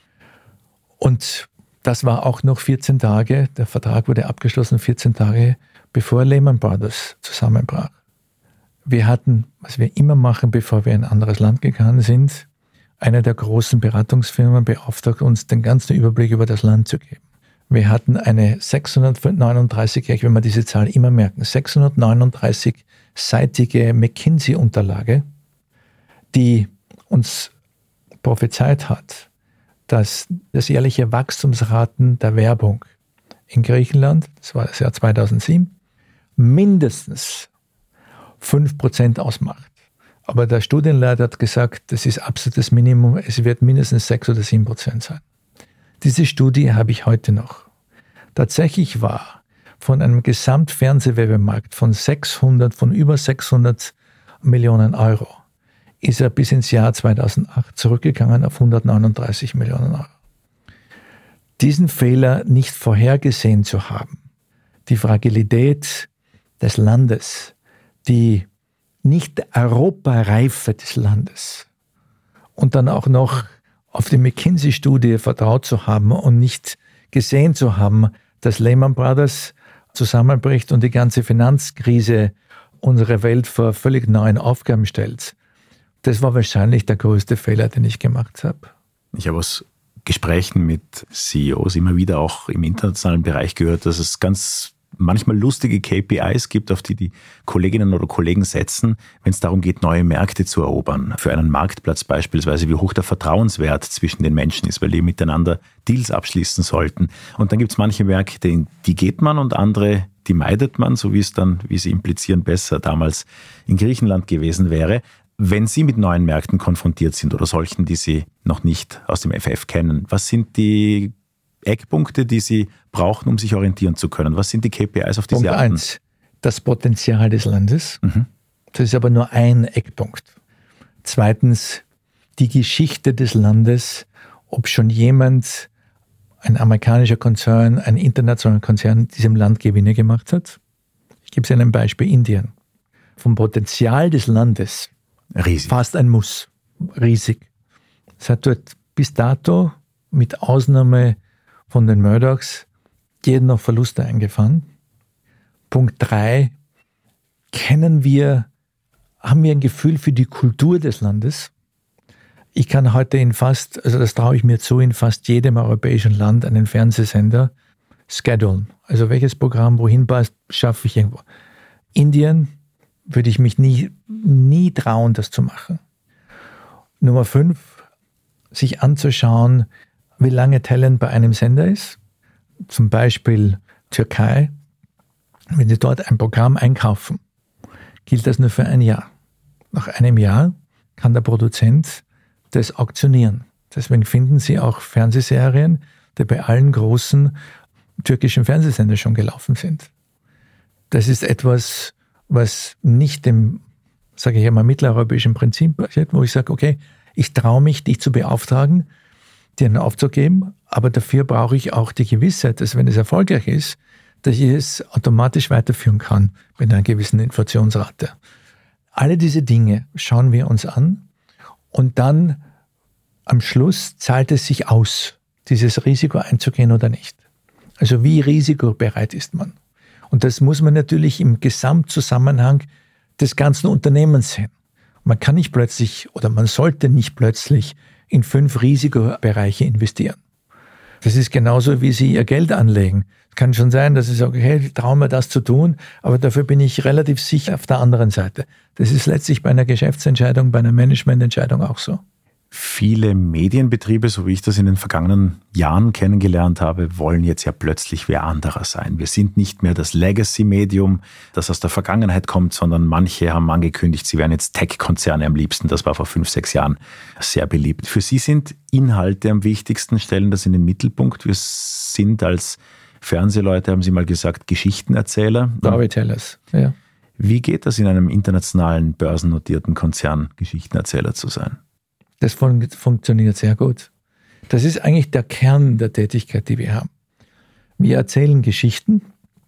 Und das war auch noch 14 Tage, der Vertrag wurde abgeschlossen 14 Tage, bevor Lehman Brothers zusammenbrach. Wir hatten, was wir immer machen, bevor wir in ein anderes Land gegangen sind, eine der großen Beratungsfirmen beauftragt uns, den ganzen Überblick über das Land zu geben. Wir hatten eine 639, ich will mir diese Zahl immer merken, 639-seitige McKinsey-Unterlage, die uns prophezeit hat, dass das jährliche Wachstumsraten der Werbung in Griechenland, das war das Jahr 2007, mindestens 5% ausmacht. Aber der Studienleiter hat gesagt, das ist absolutes Minimum, es wird mindestens 6 oder 7% sein. Diese Studie habe ich heute noch. Tatsächlich war von einem Gesamtfernsehwerbemarkt von über 600 Millionen Euro, ist er bis ins Jahr 2008 zurückgegangen auf 139 Millionen Euro. Diesen Fehler nicht vorhergesehen zu haben, die Fragilität des Landes, die Nicht-Europareife des Landes und dann auch noch auf die McKinsey-Studie vertraut zu haben und nicht gesehen zu haben, dass Lehman Brothers zusammenbricht und die ganze Finanzkrise unsere Welt vor völlig neuen Aufgaben stellt. Das war wahrscheinlich der größte Fehler, den ich gemacht habe. Ich habe aus Gesprächen mit CEOs immer wieder auch im internationalen Bereich gehört, dass es ganz manchmal lustige KPIs gibt, auf die die Kolleginnen oder Kollegen setzen, wenn es darum geht, neue Märkte zu erobern. Für einen Marktplatz beispielsweise, wie hoch der Vertrauenswert zwischen den Menschen ist, weil die miteinander Deals abschließen sollten. Und dann gibt es manche Märkte, die geht man und andere, die meidet man, so wie es dann, wie Sie implizieren, besser damals in Griechenland gewesen wäre. Wenn Sie mit neuen Märkten konfrontiert sind oder solchen, die Sie noch nicht aus dem FF kennen, was sind die Eckpunkte, die Sie brauchen, um sich orientieren zu können? Was sind die KPIs, auf die Sie achten? Punkt 1, das Potenzial des Landes. Das ist aber nur ein Eckpunkt. 2, die Geschichte des Landes, ob schon jemand ein amerikanischer Konzern, ein internationaler Konzern in diesem Land Gewinne gemacht hat. Ich gebe Ihnen ein Beispiel, Indien. Vom Potenzial des Landes riesig. Fast ein Muss, riesig. Es hat dort bis dato, mit Ausnahme von den Murdochs, jeden noch Verluste eingefahren. Punkt 3, haben wir ein Gefühl für die Kultur des Landes. Ich kann heute das traue ich mir zu, in fast jedem europäischen Land einen Fernsehsender schedulen. Also welches Programm wohin passt, schaffe ich irgendwo. Indien würde ich mich nie trauen, das zu machen. Nummer 5, sich anzuschauen, wie lange Talent bei einem Sender ist. Zum Beispiel Türkei. Wenn Sie dort ein Programm einkaufen, gilt das nur für ein Jahr. Nach einem Jahr kann der Produzent das auktionieren. Deswegen finden Sie auch Fernsehserien, die bei allen großen türkischen Fernsehsendern schon gelaufen sind. Das ist etwas, was nicht dem, sage ich einmal, mitteleuropäischen Prinzip passiert, wo ich sage, okay, ich traue mich, dich zu beauftragen, dir einen aufzugeben, aber dafür brauche ich auch die Gewissheit, dass wenn es erfolgreich ist, dass ich es automatisch weiterführen kann mit einer gewissen Inflationsrate. Alle diese Dinge schauen wir uns an und dann am Schluss zahlt es sich aus, dieses Risiko einzugehen oder nicht. Also wie risikobereit ist man? Und das muss man natürlich im Gesamtzusammenhang des ganzen Unternehmens sehen. Man kann nicht plötzlich oder man sollte nicht plötzlich in 5 Risikobereiche investieren. Das ist genauso, wie Sie Ihr Geld anlegen. Es kann schon sein, dass Sie sagen, hey, ich traue mir das zu tun, aber dafür bin ich relativ sicher auf der anderen Seite. Das ist letztlich bei einer Geschäftsentscheidung, bei einer Managemententscheidung auch so. Viele Medienbetriebe, so wie ich das in den vergangenen Jahren kennengelernt habe, wollen jetzt ja plötzlich wer anderer sein. Wir sind nicht mehr das Legacy-Medium, das aus der Vergangenheit kommt, sondern manche haben angekündigt, sie wären jetzt Tech-Konzerne am liebsten. Das war vor 5, 6 Jahren sehr beliebt. Für Sie sind Inhalte am wichtigsten, stellen das in den Mittelpunkt. Wir sind als Fernsehleute, haben Sie mal gesagt, Geschichtenerzähler. Storytellers, ja. Wie geht das in einem internationalen, börsennotierten Konzern, Geschichtenerzähler zu sein? Das funktioniert sehr gut. Das ist eigentlich der Kern der Tätigkeit, die wir haben. Wir erzählen Geschichten,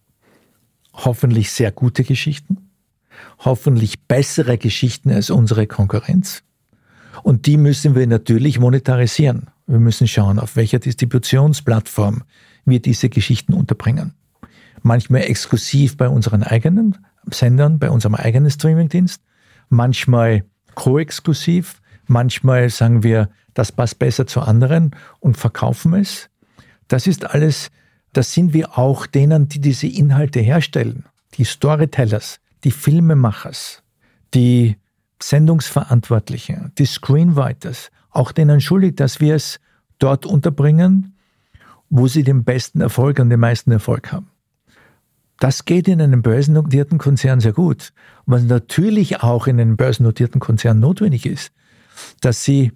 hoffentlich sehr gute Geschichten, hoffentlich bessere Geschichten als unsere Konkurrenz. Und die müssen wir natürlich monetarisieren. Wir müssen schauen, auf welcher Distributionsplattform wir diese Geschichten unterbringen. Manchmal exklusiv bei unseren eigenen Sendern, bei unserem eigenen Streamingdienst, manchmal koexklusiv. Manchmal sagen wir, das passt besser zu anderen und verkaufen es. Das ist alles, das sind wir auch denen, die diese Inhalte herstellen. Die Storytellers, die Filmemachers, die Sendungsverantwortlichen, die Screenwriters, auch denen schuldig, dass wir es dort unterbringen, wo sie den besten Erfolg und den meisten Erfolg haben. Das geht in einem börsennotierten Konzern sehr gut. Was natürlich auch in einem börsennotierten Konzern notwendig ist, dass sie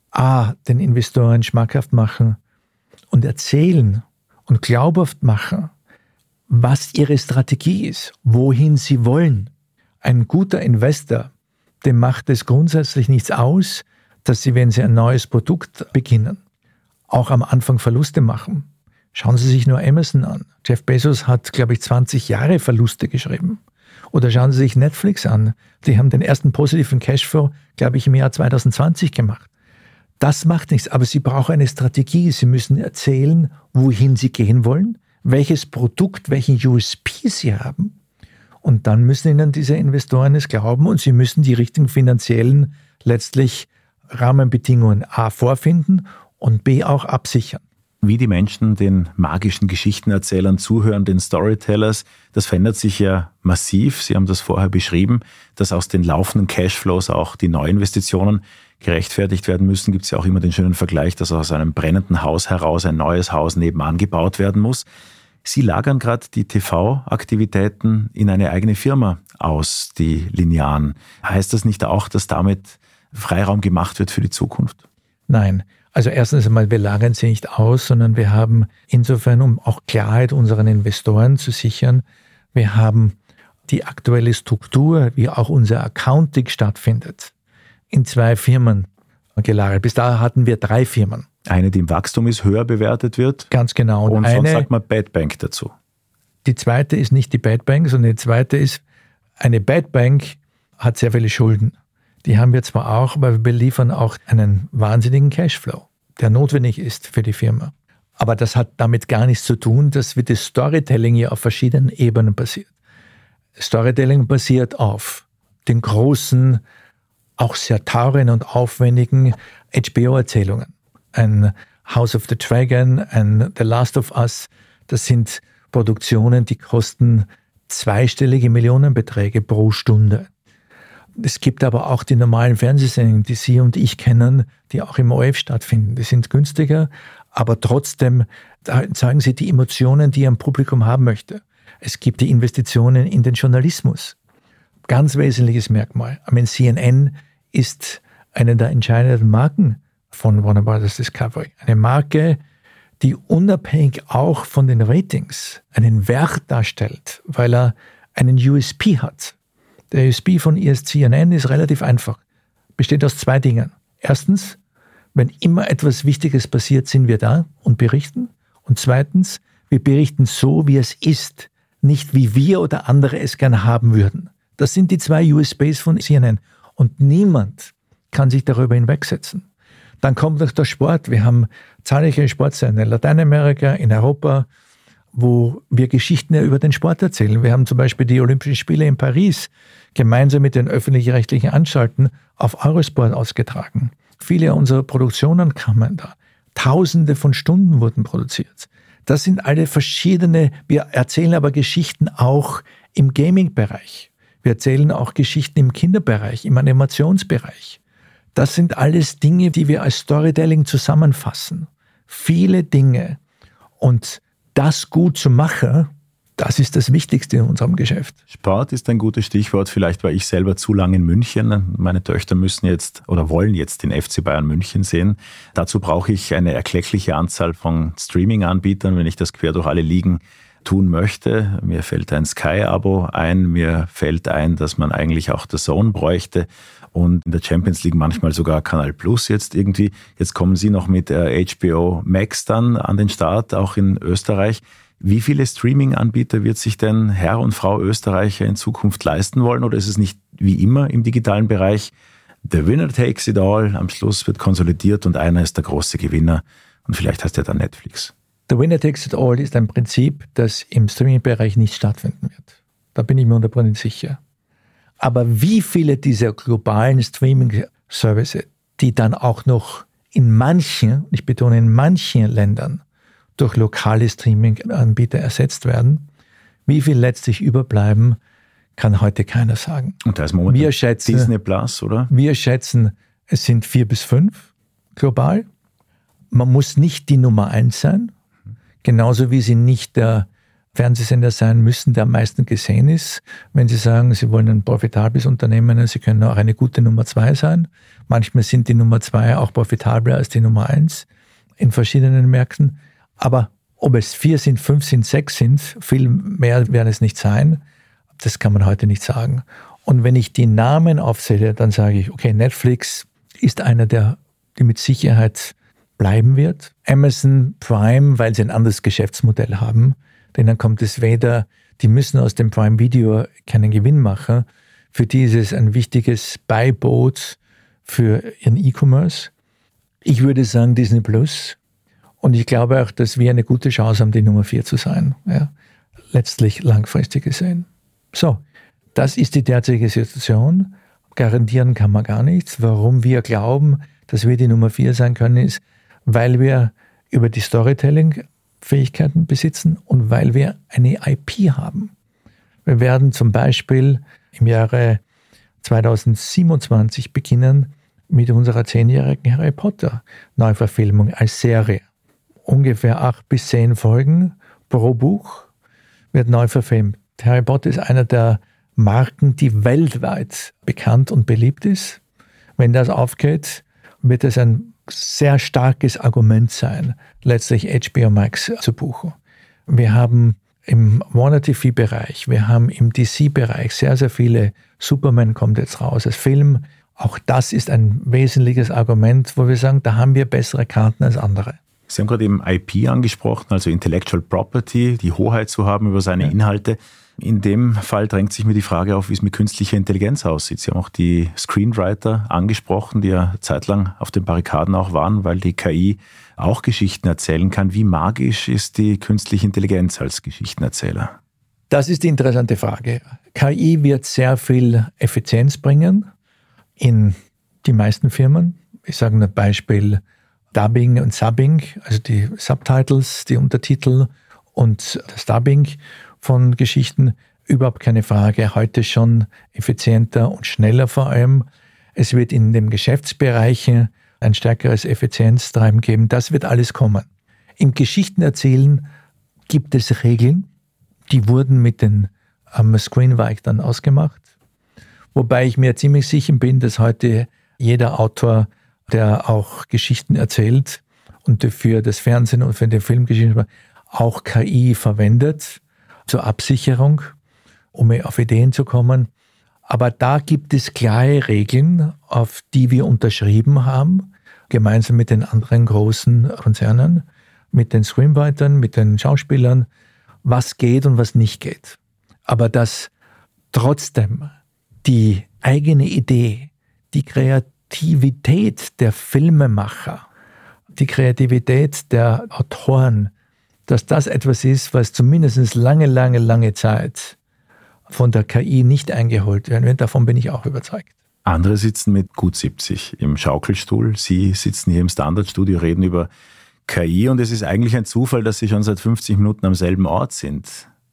den Investoren schmackhaft machen und erzählen und glaubhaft machen, was ihre Strategie ist, wohin sie wollen. Ein guter Investor, dem macht es grundsätzlich nichts aus, dass sie, wenn sie ein neues Produkt beginnen, auch am Anfang Verluste machen. Schauen Sie sich nur Amazon an. Jeff Bezos hat, glaube ich, 20 Jahre Verluste geschrieben. Oder schauen Sie sich Netflix an. Die haben den ersten positiven Cashflow, glaube ich, im Jahr 2020 gemacht. Das macht nichts, aber Sie brauchen eine Strategie. Sie müssen erzählen, wohin Sie gehen wollen, welches Produkt, welchen USP Sie haben. Und dann müssen Ihnen diese Investoren es glauben und Sie müssen die richtigen finanziellen, letztlich Rahmenbedingungen A vorfinden und B auch absichern. Wie die Menschen den magischen Geschichtenerzählern zuhören, den Storytellers, das verändert sich ja massiv. Sie haben das vorher beschrieben, dass aus den laufenden Cashflows auch die Neuinvestitionen gerechtfertigt werden müssen. Gibt es ja auch immer den schönen Vergleich, dass aus einem brennenden Haus heraus ein neues Haus nebenan gebaut werden muss. Sie lagern gerade die TV-Aktivitäten in eine eigene Firma aus, die Linearen. Heißt das nicht auch, dass damit Freiraum gemacht wird für die Zukunft? Nein. Also erstens einmal, wir lagern sie nicht aus, sondern wir haben insofern, um auch Klarheit unseren Investoren zu sichern, wir haben die aktuelle Struktur, wie auch unser Accounting stattfindet, in 2 Firmen gelagert. Bis dahin hatten wir 3 Firmen. Eine, die im Wachstum ist, höher bewertet wird. Ganz genau. Und sonst sagt man Bad Bank dazu. Die zweite ist nicht die Bad Bank, sondern die zweite ist, eine Bad Bank hat sehr viele Schulden. Die haben wir zwar auch, aber wir beliefern auch einen wahnsinnigen Cashflow, der notwendig ist für die Firma. Aber das hat damit gar nichts zu tun, dass wir das Storytelling ja auf verschiedenen Ebenen passiert. Storytelling basiert auf den großen, auch sehr teuren und aufwendigen HBO-Erzählungen. Ein House of the Dragon, ein The Last of Us, das sind Produktionen, die kosten zweistellige Millionenbeträge pro Stunde. Es gibt aber auch die normalen Fernsehsendungen, die Sie und ich kennen, die auch im ORF stattfinden. Die sind günstiger, aber trotzdem zeigen sie die Emotionen, die ein Publikum haben möchte. Es gibt die Investitionen in den Journalismus. Ganz wesentliches Merkmal. Ich meine, CNN ist eine der entscheidenden Marken von Warner Bros. Discovery. Eine Marke, die unabhängig auch von den Ratings einen Wert darstellt, weil er einen USP hat. Der USP von CNN ist relativ einfach. Besteht aus zwei Dingen. Erstens, wenn immer etwas Wichtiges passiert, sind wir da und berichten. Und zweitens, wir berichten so, wie es ist, nicht wie wir oder andere es gern haben würden. Das sind die zwei USPs von CNN. Und niemand kann sich darüber hinwegsetzen. Dann kommt noch der Sport. Wir haben zahlreiche Sportsender in Lateinamerika, in Europa, wo wir Geschichten über den Sport erzählen. Wir haben zum Beispiel die Olympischen Spiele in Paris gemeinsam mit den öffentlich-rechtlichen Anstalten auf Eurosport ausgetragen. Viele unserer Produktionen kamen da. Tausende von Stunden wurden produziert. Das sind alle verschiedene, wir erzählen aber Geschichten auch im Gaming-Bereich. Wir erzählen auch Geschichten im Kinderbereich, im Animationsbereich. Das sind alles Dinge, die wir als Storytelling zusammenfassen. Viele Dinge. Und das gut zu machen, das ist das Wichtigste in unserem Geschäft. Sport ist ein gutes Stichwort. Vielleicht war ich selber zu lange in München. Meine Töchter müssen jetzt oder wollen jetzt den FC Bayern München sehen. Dazu brauche ich eine erkleckliche Anzahl von Streaming-Anbietern, wenn ich das quer durch alle Ligen tun möchte. Mir fällt ein Sky-Abo ein. Mir fällt ein, dass man eigentlich auch The Zone bräuchte. Und in der Champions League manchmal sogar Kanal Plus jetzt irgendwie. Jetzt kommen Sie noch mit HBO Max dann an den Start, auch in Österreich. Wie viele Streaming-Anbieter wird sich denn Herr und Frau Österreicher in Zukunft leisten wollen? Oder ist es nicht wie immer im digitalen Bereich? The winner takes it all. Am Schluss wird konsolidiert und einer ist der große Gewinner. Und vielleicht heißt er dann Netflix. The winner takes it all ist ein Prinzip, das im Streaming-Bereich nicht stattfinden wird. Da bin ich mir 100% sicher. Aber wie viele dieser globalen Streaming-Services, die dann auch noch in manchen, ich betone in manchen Ländern, durch lokale Streaming-Anbieter ersetzt werden, wie viel letztlich überbleiben, kann heute keiner sagen. Und da ist momentan Disney Plus, oder? Wir schätzen, es sind 4 bis 5 global. Man muss nicht die Nummer 1 sein, genauso wie sie nicht der Fernsehsender sein müssen, der am meisten gesehen ist. Wenn Sie sagen, Sie wollen ein profitables Unternehmen, Sie können auch eine gute Nummer 2 sein. Manchmal sind die Nummer 2 auch profitabler als die Nummer 1 in verschiedenen Märkten. Aber ob es 4 sind, 5 sind, 6 sind, viel mehr werden es nicht sein, das kann man heute nicht sagen. Und wenn ich die Namen aufzähle, dann sage ich, okay, Netflix ist einer, der mit Sicherheit bleiben wird. Amazon Prime, weil sie ein anderes Geschäftsmodell haben, denn dann kommt es weder, die müssen aus dem Prime Video keinen Gewinn machen. Für die ist es ein wichtiges Beiboot für ihren E-Commerce. Ich würde sagen Disney Plus. Und ich glaube auch, dass wir eine gute Chance haben, die Nummer 4 zu sein. Ja, letztlich langfristig gesehen. So, das ist die derzeitige Situation. Garantieren kann man gar nichts. Warum wir glauben, dass wir die Nummer 4 sein können, ist, weil wir über die Storytelling-Fähigkeiten besitzen und weil wir eine IP haben. Wir werden zum Beispiel im Jahre 2027 beginnen mit unserer 10-jährigen Harry Potter Neuverfilmung als Serie. Ungefähr 8 bis 10 Folgen pro Buch wird neu verfilmt. Harry Potter ist einer der Marken, die weltweit bekannt und beliebt ist. Wenn das aufgeht, wird es ein sehr starkes Argument sein, letztlich HBO Max zu buchen. Wir haben im Warner TV-Bereich, wir haben im DC-Bereich sehr, sehr viele. Superman kommt jetzt raus als Film, Auch das ist ein wesentliches Argument, wo wir sagen, da haben wir bessere Karten als andere. Sie haben gerade eben IP angesprochen, also Intellectual Property, die Hoheit zu haben über seine Inhalte. In dem Fall drängt sich mir die Frage auf, wie es mit künstlicher Intelligenz aussieht. Sie haben auch die Screenwriter angesprochen, die ja zeitlang auf den Barrikaden auch waren, weil die KI auch Geschichten erzählen kann. Wie magisch ist die künstliche Intelligenz als Geschichtenerzähler? Das ist die interessante Frage. KI wird sehr viel Effizienz bringen in die meisten Firmen. Ich sage ein Beispiel Dubbing und Subbing, also die Subtitles, die Untertitel und das Dubbing von Geschichten. Überhaupt keine Frage, heute schon effizienter und schneller vor allem. Es wird in den Geschäftsbereichen ein stärkeres Effizienztreiben geben. Das wird alles kommen. Im Geschichtenerzählen gibt es Regeln, die wurden mit den Screenwritern ausgemacht. Wobei ich mir ziemlich sicher bin, dass heute jeder Autor, der auch Geschichten erzählt und für das Fernsehen und für den Filmgeschichten auch KI verwendet zur Absicherung, um auf Ideen zu kommen. Aber da gibt es klare Regeln, auf die wir unterschrieben haben, gemeinsam mit den anderen großen Konzernen, mit den Screenwritern, mit den Schauspielern, was geht und was nicht geht. Aber dass trotzdem die eigene Idee, die Kreativität der Filmemacher, die Kreativität der Autoren, dass das etwas ist, was zumindest lange Zeit von der KI nicht eingeholt werden wird, davon bin ich auch überzeugt. Andere sitzen mit gut 70 im Schaukelstuhl. Sie sitzen hier im Standardstudio, reden über KI und es ist eigentlich ein Zufall, dass Sie schon seit 50 Minuten am selben Ort sind.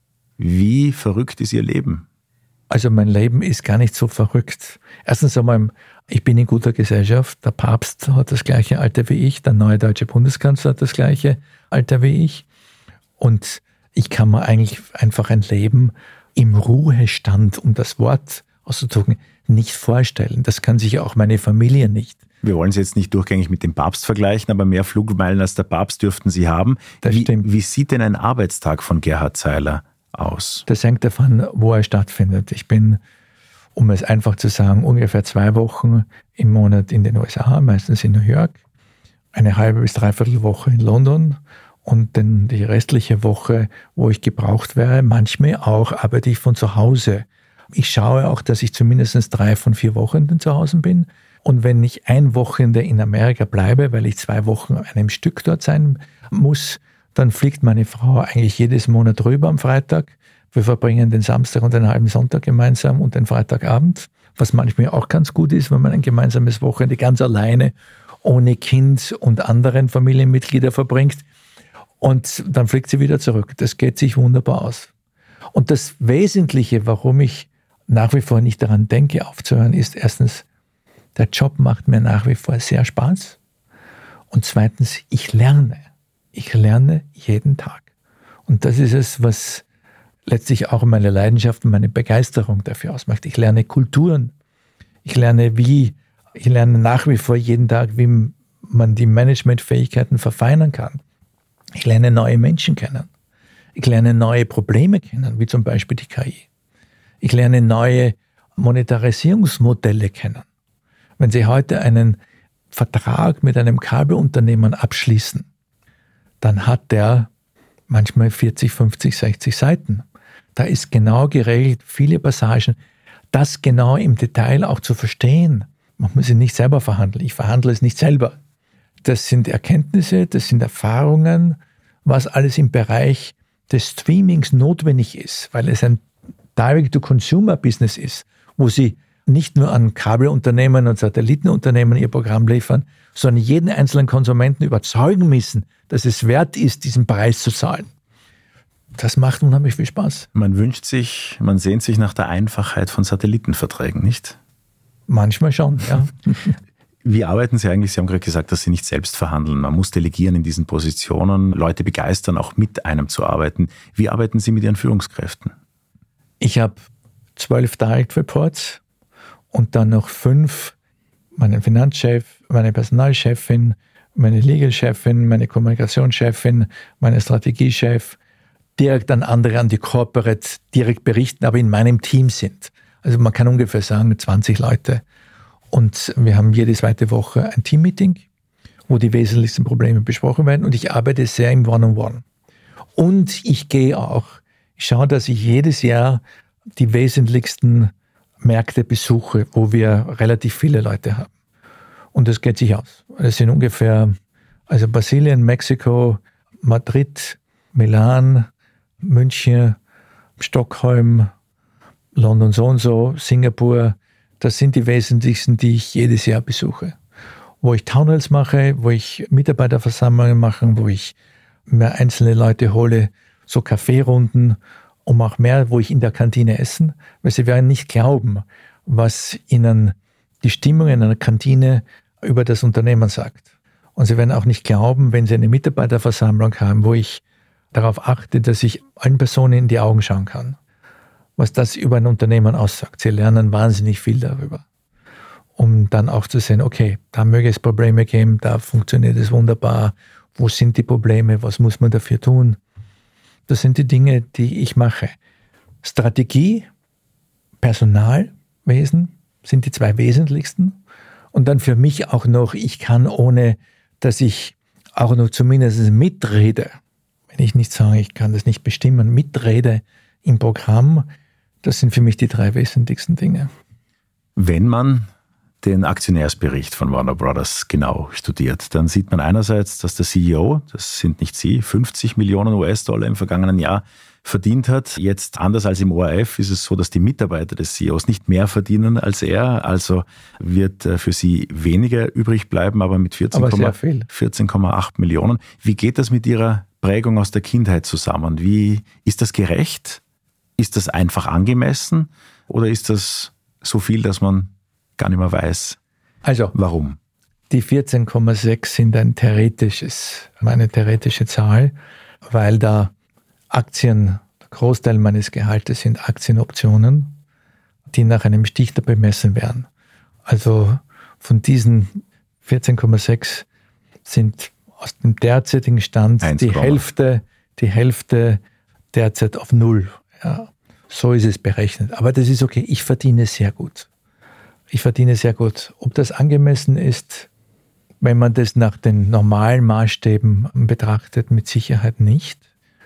Wie verrückt ist Ihr Leben? Also mein Leben ist gar nicht so verrückt. Erstens einmal, ich bin in guter Gesellschaft. Der Papst hat das gleiche Alter wie ich, der neue deutsche Bundeskanzler hat das gleiche Alter wie ich. Und ich kann mir eigentlich einfach ein Leben im Ruhestand, um das Wort auszudrücken, nicht vorstellen. Das kann sich auch meine Familie nicht. Wir wollen Sie jetzt nicht durchgängig mit dem Papst vergleichen, aber mehr Flugmeilen als der Papst dürften Sie haben. Das stimmt. Wie sieht denn ein Arbeitstag von Gerhard Zeiler aus? Das hängt davon, wo er stattfindet. Ich bin, um es einfach zu sagen, ungefähr 2 Wochen im Monat in den USA, meistens in New York, eine halbe bis dreiviertel Woche in London und dann die restliche Woche, wo ich gebraucht wäre, manchmal auch arbeite ich von zu Hause. Ich schaue auch, dass ich zumindest 3 von 4 Wochen zu Hause bin. Und wenn ich ein Wochenende in Amerika bleibe, weil ich 2 Wochen an einem Stück dort sein muss, dann fliegt meine Frau eigentlich jedes Monat rüber am Freitag. Wir verbringen den Samstag und den halben Sonntag gemeinsam und den Freitagabend, was manchmal auch ganz gut ist, wenn man ein gemeinsames Wochenende ganz alleine, ohne Kind und anderen Familienmitglieder verbringt. Und dann fliegt sie wieder zurück. Das geht sich wunderbar aus. Und das Wesentliche, warum ich nach wie vor nicht daran denke, aufzuhören, ist erstens, der Job macht mir nach wie vor sehr Spaß. Und zweitens, ich lerne. Ich lerne jeden Tag. Und das ist es, was letztlich auch meine Leidenschaft und meine Begeisterung dafür ausmacht. Ich lerne Kulturen. Ich lerne nach wie vor jeden Tag, wie man die Managementfähigkeiten verfeinern kann. Ich lerne neue Menschen kennen. Ich lerne neue Probleme kennen, wie zum Beispiel die KI. Ich lerne neue Monetarisierungsmodelle kennen. Wenn Sie heute einen Vertrag mit einem Kabelunternehmen abschließen, dann hat der manchmal 40, 50, 60 Seiten. Da ist genau geregelt, viele Passagen, das genau im Detail auch zu verstehen. Man muss es nicht selber verhandeln. Ich verhandle es nicht selber. Das sind Erkenntnisse, das sind Erfahrungen, was alles im Bereich des Streamings notwendig ist, weil es ein Direct-to-Consumer-Business ist, wo Sie nicht nur an Kabelunternehmen und Satellitenunternehmen ihr Programm liefern, sondern jeden einzelnen Konsumenten überzeugen müssen, dass es wert ist, diesen Preis zu zahlen. Das macht unheimlich viel Spaß. Man sehnt sich nach der Einfachheit von Satellitenverträgen, nicht? Manchmal schon, ja. Wie arbeiten Sie eigentlich? Sie haben gerade gesagt, dass Sie nicht selbst verhandeln. Man muss delegieren in diesen Positionen, Leute begeistern, auch mit einem zu arbeiten. Wie arbeiten Sie mit Ihren Führungskräften? Ich habe 12 Direct Reports und dann noch 5, meinen Finanzchef, meine Personalchefin, meine Legal-Chefin, meine Kommunikationschefin, meine Strategiechef, direkt an andere, an die Corporate direkt berichten, aber in meinem Team sind. Also man kann ungefähr sagen 20 Leute. Und wir haben jede zweite Woche ein Teammeeting, wo die wesentlichsten Probleme besprochen werden. Und ich arbeite sehr im One-on-One. Und ich schaue, dass ich jedes Jahr die wesentlichsten Märkte besuche, wo wir relativ viele Leute haben. Und das geht sich aus. Es sind ungefähr, Brasilien, Mexiko, Madrid, Milan, München, Stockholm, London so und so, Singapur. Das sind die wesentlichsten, die ich jedes Jahr besuche. Wo ich Townhalls mache, wo ich Mitarbeiterversammlungen mache, wo ich mehr einzelne Leute hole, so Kaffeerunden, auch mehr, wo ich in der Kantine essen. Weil sie werden nicht glauben, was ihnen die Stimmung in einer Kantine über das Unternehmen sagt. Und sie werden auch nicht glauben, wenn sie eine Mitarbeiterversammlung haben, wo ich darauf achte, dass ich allen Personen in die Augen schauen kann, was das über ein Unternehmen aussagt. Sie lernen wahnsinnig viel darüber, um dann auch zu sehen, okay, da möge es Probleme geben, da funktioniert es wunderbar, wo sind die Probleme, was muss man dafür tun. Das sind die Dinge, die ich mache. Strategie, Personalwesen sind die zwei wesentlichsten. Und dann für mich auch noch, ich kann, ohne dass ich auch noch zumindest mitrede, wenn ich nicht sage, ich kann das nicht bestimmen, mitrede im Programm, das sind für mich die drei wesentlichsten Dinge. Wenn man den Aktionärsbericht von Warner Brothers genau studiert, dann sieht man einerseits, dass der CEO, das sind nicht Sie, 50 Millionen US-Dollar im vergangenen Jahr verdient hat. Jetzt, anders als im ORF, ist es so, dass die Mitarbeiter des CEOs nicht mehr verdienen als er. Also wird für Sie weniger übrig bleiben, aber mit 14,8 Millionen. Wie geht das mit Ihrer Prägung aus der Kindheit zusammen? Wie ist das gerecht? Ist das einfach angemessen? Oder ist das so viel, dass man gar nicht mehr weiß, warum? Die 14,6 sind eine theoretische Zahl, weil da Aktien, der Großteil meines Gehaltes sind Aktienoptionen, die nach einem Stichtag bemessen werden. Also von diesen 14,6 sind aus dem derzeitigen Stand die Hälfte derzeit auf 0. Ja, so ist es berechnet. Aber das ist okay, ich verdiene sehr gut. Ob das angemessen ist, wenn man das nach den normalen Maßstäben betrachtet, mit Sicherheit nicht.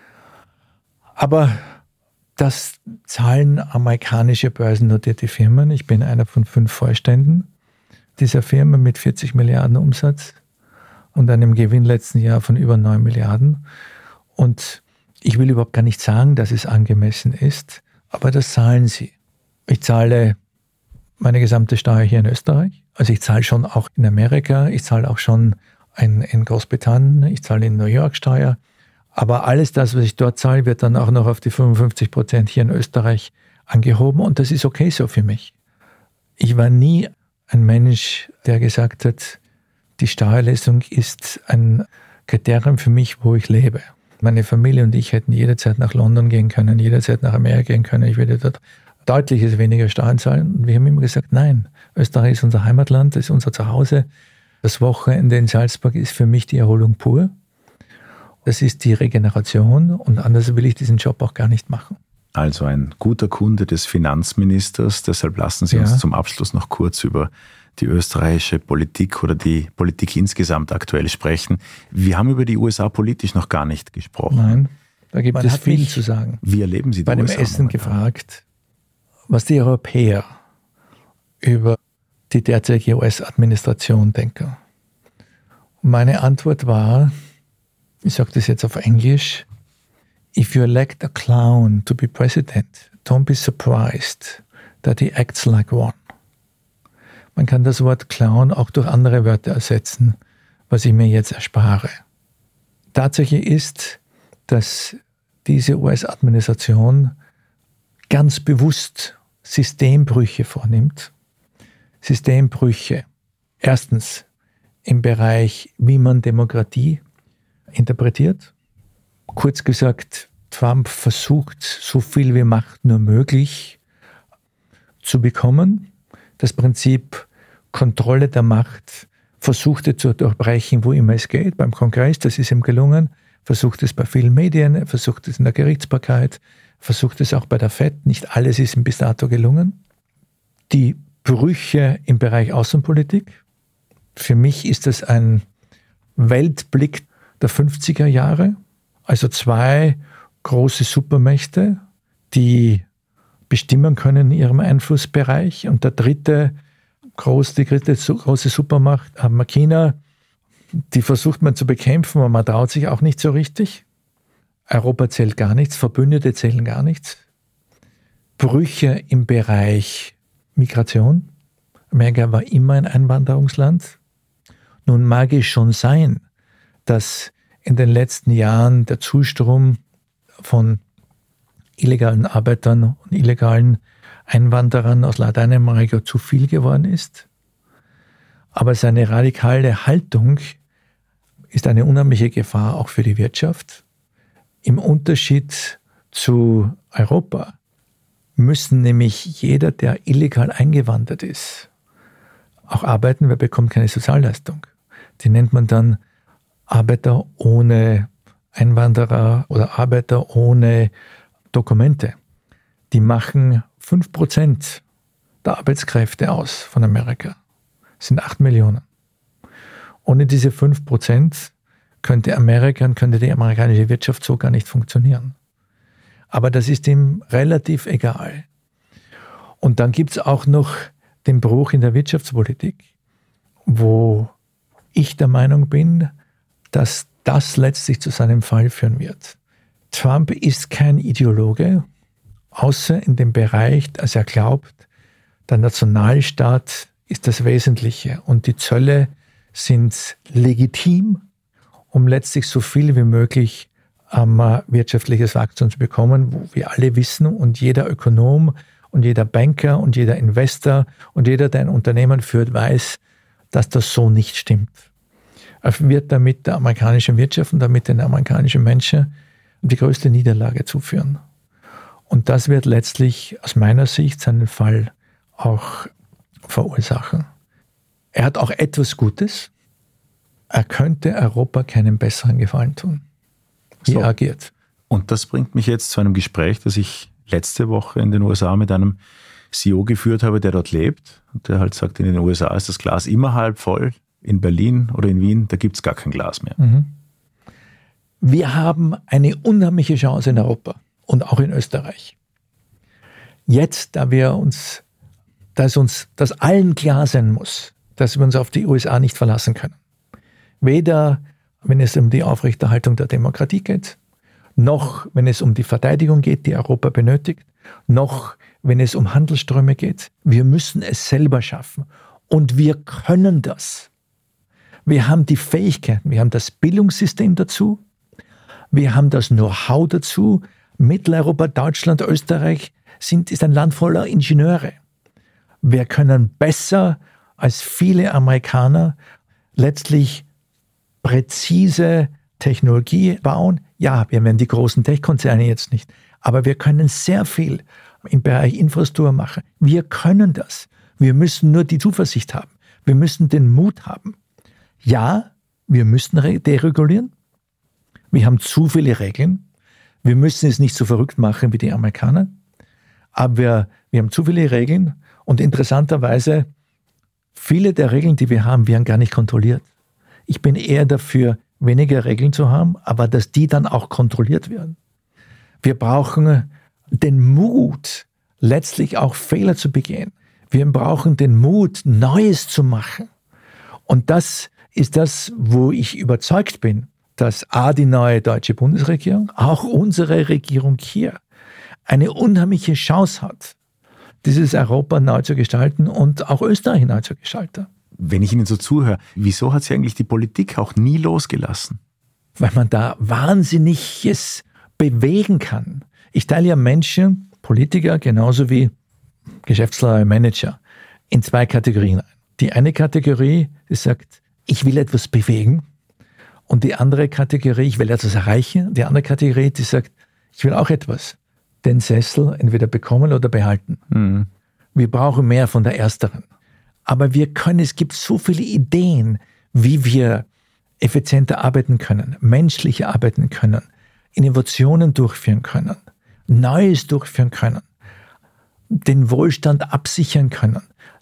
Aber das zahlen amerikanische börsennotierte Firmen. Ich bin einer von 5 Vorständen dieser Firma mit 40 Milliarden Umsatz und einem Gewinn letzten Jahr von über 9 Milliarden. Und ich will überhaupt gar nicht sagen, dass es angemessen ist, aber das zahlen sie. Ich zahle meine gesamte Steuer hier in Österreich. Also ich zahle schon auch in Amerika, ich zahle auch schon in Großbritannien, ich zahle in New York Steuer. Aber alles das, was ich dort zahle, wird dann auch noch auf die 55% hier in Österreich angehoben und das ist okay so für mich. Ich war nie ein Mensch, der gesagt hat, die Steuerleistung ist ein Kriterium für mich, wo ich lebe. Meine Familie und ich hätten jederzeit nach London gehen können, jederzeit nach Amerika gehen können. Ich würde dort deutlich weniger Steuern zahlen. Und wir haben immer gesagt, nein, Österreich ist unser Heimatland, das ist unser Zuhause. Das Wochenende in Salzburg ist für mich die Erholung pur. Das ist die Regeneration und anders will ich diesen Job auch gar nicht machen. Also ein guter Kunde des Finanzministers. Deshalb lassen Sie uns zum Abschluss noch kurz über die österreichische Politik oder die Politik insgesamt aktuell sprechen. Wir haben über die USA politisch noch gar nicht gesprochen. Nein, da gibt es viel zu sagen. Wie erleben Sie die USA? Bei dem Essen gefragt, was die Europäer über die derzeitige US-Administration denken. Und meine Antwort war, ich sage das jetzt auf Englisch, if you elect a clown to be president, don't be surprised that he acts like one. Man kann das Wort Clown auch durch andere Wörter ersetzen, was ich mir jetzt erspare. Tatsache ist, dass diese US-Administration ganz bewusst Systembrüche vornimmt. Systembrüche. Erstens im Bereich, wie man Demokratie interpretiert. Kurz gesagt, Trump versucht, so viel wie Macht nur möglich zu bekommen. Das Prinzip Kontrolle der Macht versucht er zu durchbrechen, wo immer es geht. Beim Kongress, das ist ihm gelungen. Versucht es bei vielen Medien, versucht es in der Gerichtsbarkeit, versucht es auch bei der FED. Nicht alles ist ihm bis dato gelungen. Die Brüche im Bereich Außenpolitik. Für mich ist das ein Weltblick der 50er Jahre. Also 2 große Supermächte, die bestimmen können in ihrem Einflussbereich. Und die dritte große Supermacht, China, die versucht man zu bekämpfen, aber man traut sich auch nicht so richtig. Europa zählt gar nichts, Verbündete zählen gar nichts. Brüche im Bereich Migration. Amerika war immer ein Einwanderungsland. Nun mag es schon sein, dass in den letzten Jahren der Zustrom von illegalen Arbeitern und illegalen Einwanderern aus Lateinamerika zu viel geworden ist. Aber seine radikale Haltung ist eine unheimliche Gefahr auch für die Wirtschaft. Im Unterschied zu Europa müssen nämlich jeder, der illegal eingewandert ist, auch arbeiten, wer bekommt keine Sozialleistung. Die nennt man dann Arbeiter ohne Einwanderer oder Arbeiter ohne Dokumente. Die machen 5% der Arbeitskräfte aus von Amerika. Das sind 8 Millionen. Ohne diese 5% könnte die amerikanische Wirtschaft so gar nicht funktionieren. Aber das ist ihm relativ egal. Und dann gibt es auch noch den Bruch in der Wirtschaftspolitik, wo ich der Meinung bin, dass das letztlich zu seinem Fall führen wird. Trump ist kein Ideologe, außer in dem Bereich, dass er glaubt, der Nationalstaat ist das Wesentliche und die Zölle sind legitim, um letztlich so viel wie möglich wirtschaftliches Wachstum zu bekommen, wo wir alle wissen und jeder Ökonom und jeder Banker und jeder Investor und jeder, der ein Unternehmen führt, weiß, dass das so nicht stimmt. Er wird damit der amerikanischen Wirtschaft und damit den amerikanischen Menschen die größte Niederlage zuführen. Und das wird letztlich aus meiner Sicht seinen Fall auch verursachen. Er hat auch etwas Gutes. Er könnte Europa keinen besseren Gefallen tun. Wie er agiert. Und das bringt mich jetzt zu einem Gespräch, das ich letzte Woche in den USA mit einem CEO geführt habe, der dort lebt. Und der halt sagt, in den USA ist das Glas immer halb voll. In Berlin oder in Wien, da gibt es gar kein Glas mehr. Mhm. Wir haben eine unheimliche Chance in Europa und auch in Österreich. Jetzt, da uns allen klar sein muss, dass wir uns auf die USA nicht verlassen können. Weder wenn es um die Aufrechterhaltung der Demokratie geht, noch wenn es um die Verteidigung geht, die Europa benötigt, noch wenn es um Handelsströme geht. Wir müssen es selber schaffen. Und wir können das. Wir haben die Fähigkeiten, wir haben das Bildungssystem dazu, wir haben das Know-how dazu. Mitteleuropa, Deutschland, Österreich ist ein Land voller Ingenieure. Wir können besser als viele Amerikaner letztlich präzise Technologie bauen. Ja, wir werden die großen Tech-Konzerne jetzt nicht, aber wir können sehr viel im Bereich Infrastruktur machen. Wir können das. Wir müssen nur die Zuversicht haben. Wir müssen den Mut haben. Ja, wir müssen deregulieren. Wir haben zu viele Regeln. Wir müssen es nicht so verrückt machen wie die Amerikaner. Aber wir haben zu viele Regeln und interessanterweise, viele der Regeln, die wir haben, werden gar nicht kontrolliert. Ich bin eher dafür, weniger Regeln zu haben, aber dass die dann auch kontrolliert werden. Wir brauchen den Mut, letztlich auch Fehler zu begehen. Wir brauchen den Mut, Neues zu machen. Und das ist das, wo ich überzeugt bin, dass die neue deutsche Bundesregierung, auch unsere Regierung hier, eine unheimliche Chance hat, dieses Europa neu zu gestalten und auch Österreich neu zu gestalten. Wenn ich Ihnen so zuhöre, wieso hat Sie eigentlich die Politik auch nie losgelassen? Weil man da Wahnsinniges bewegen kann. Ich teile ja Menschen, Politiker, genauso wie Geschäftsleiher, Manager, in 2 Kategorien ein. Die eine Kategorie, die sagt, ich will etwas bewegen. Und die andere Kategorie, ich will etwas erreichen. Die andere Kategorie, die sagt, ich will auch etwas. Den Sessel entweder bekommen oder behalten. Mhm. Wir brauchen mehr von der ersteren. Aber es gibt so viele Ideen, wie wir effizienter arbeiten können, menschlicher arbeiten können, Innovationen durchführen können, Neues durchführen können, den Wohlstand absichern können.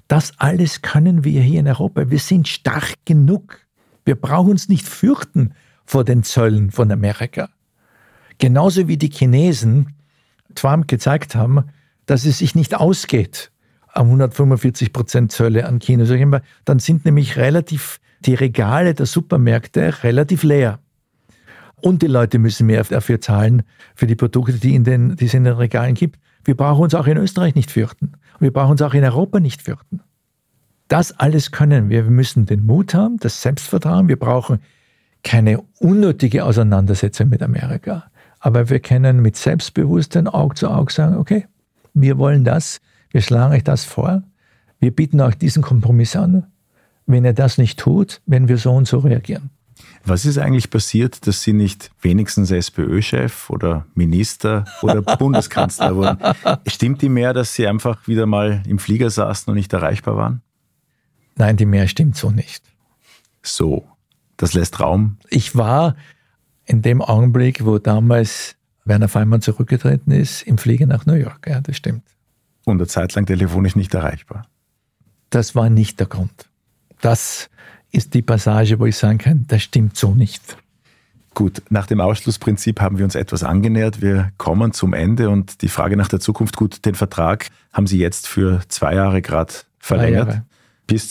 Das alles können wir hier in Europa. Wir sind stark genug. Wir brauchen uns nicht fürchten vor den Zöllen von Amerika. Genauso wie die Chinesen Trump gezeigt haben, dass es sich nicht ausgeht, 145% Zölle an China. Dann sind nämlich die Regale der Supermärkte relativ leer. Und die Leute müssen mehr dafür zahlen, für die Produkte, die es in den Regalen gibt. Wir brauchen uns auch in Österreich nicht fürchten. Wir brauchen uns auch in Europa nicht fürchten. Das alles können wir. Wir müssen den Mut haben, das Selbstvertrauen. Wir brauchen keine unnötige Auseinandersetzung mit Amerika. Aber wir können mit Selbstbewusstsein Auge zu Auge sagen, okay, wir wollen das, wir schlagen euch das vor. Wir bieten euch diesen Kompromiss an. Wenn ihr das nicht tut, werden wir so und so reagieren. Was ist eigentlich passiert, dass Sie nicht wenigstens SPÖ-Chef oder Minister oder Bundeskanzler wurden? Stimmt die Mehr, dass Sie einfach wieder mal im Flieger saßen und nicht erreichbar waren? Nein, die Mehr stimmt so nicht. So, das lässt Raum. Ich war in dem Augenblick, wo damals Werner Faymann zurückgetreten ist, im Flieger nach New York. Ja, das stimmt. Und eine Zeit lang telefonisch nicht erreichbar? Das war nicht der Grund. Das ist die Passage, wo ich sagen kann, das stimmt so nicht. Gut, nach dem Ausschlussprinzip haben wir uns etwas angenähert. Wir kommen zum Ende und die Frage nach der Zukunft. Gut, den Vertrag haben Sie jetzt für 2 Jahre gerade verlängert, bis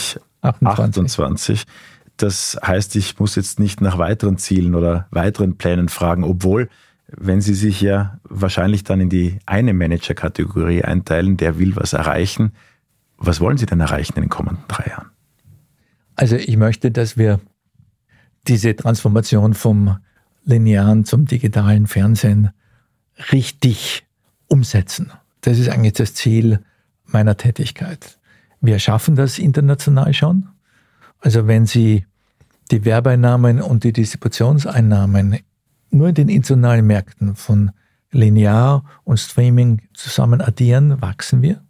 2028. Das heißt, ich muss jetzt nicht nach weiteren Zielen oder weiteren Plänen fragen, obwohl, wenn Sie sich ja wahrscheinlich dann in die eine Manager-Kategorie einteilen, der will was erreichen. Was wollen Sie denn erreichen in den kommenden 3 Jahren? Also ich möchte, dass wir diese Transformation vom linearen zum digitalen Fernsehen richtig umsetzen. Das ist eigentlich das Ziel meiner Tätigkeit. Wir schaffen das international schon. Also wenn Sie die Werbeeinnahmen und die Distributionseinnahmen nur in den internationalen Märkten von Linear und Streaming zusammen addieren, wachsen wir.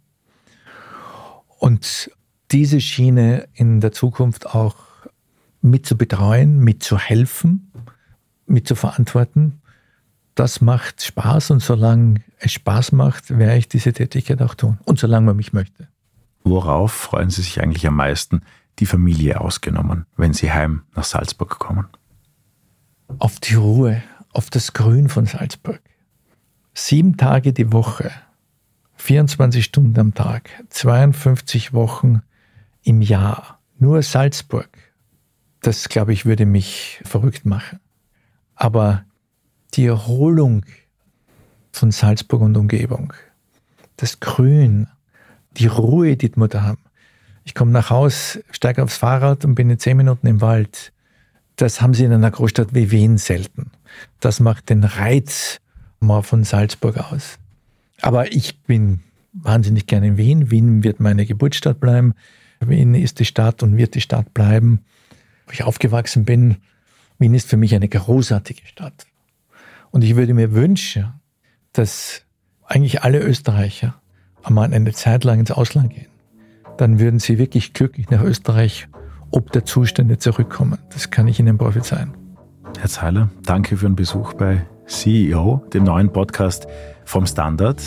Und diese Schiene in der Zukunft auch mit zu betreuen, mit zu helfen, mit zu verantworten, das macht Spaß. Und solange es Spaß macht, werde ich diese Tätigkeit auch tun. Und solange man mich möchte. Worauf freuen Sie sich eigentlich am meisten, die Familie ausgenommen, wenn Sie heim nach Salzburg kommen? Auf die Ruhe, auf das Grün von Salzburg. 7 Tage die Woche, 24 Stunden am Tag, 52 Wochen im Jahr, nur Salzburg. Das, glaube ich, würde mich verrückt machen. Aber die Erholung von Salzburg und Umgebung, das Grün, die Ruhe, die wir da haben. Ich komme nach Haus, steige aufs Fahrrad und bin in 10 Minuten im Wald. Das haben Sie in einer Großstadt wie Wien selten. Das macht den Reiz mal von Salzburg aus. Aber ich bin wahnsinnig gerne in Wien. Wien wird meine Geburtsstadt bleiben. Wien ist die Stadt und wird die Stadt bleiben, wo ich aufgewachsen bin. Wien ist für mich eine großartige Stadt. Und ich würde mir wünschen, dass eigentlich alle Österreicher einmal eine Zeit lang ins Ausland gehen. Dann würden sie wirklich glücklich nach Österreich ob der Zustände zurückkommen. Das kann ich Ihnen prophezeien. Herr Zeiler, danke für den Besuch bei CEO, dem neuen Podcast vom Standard.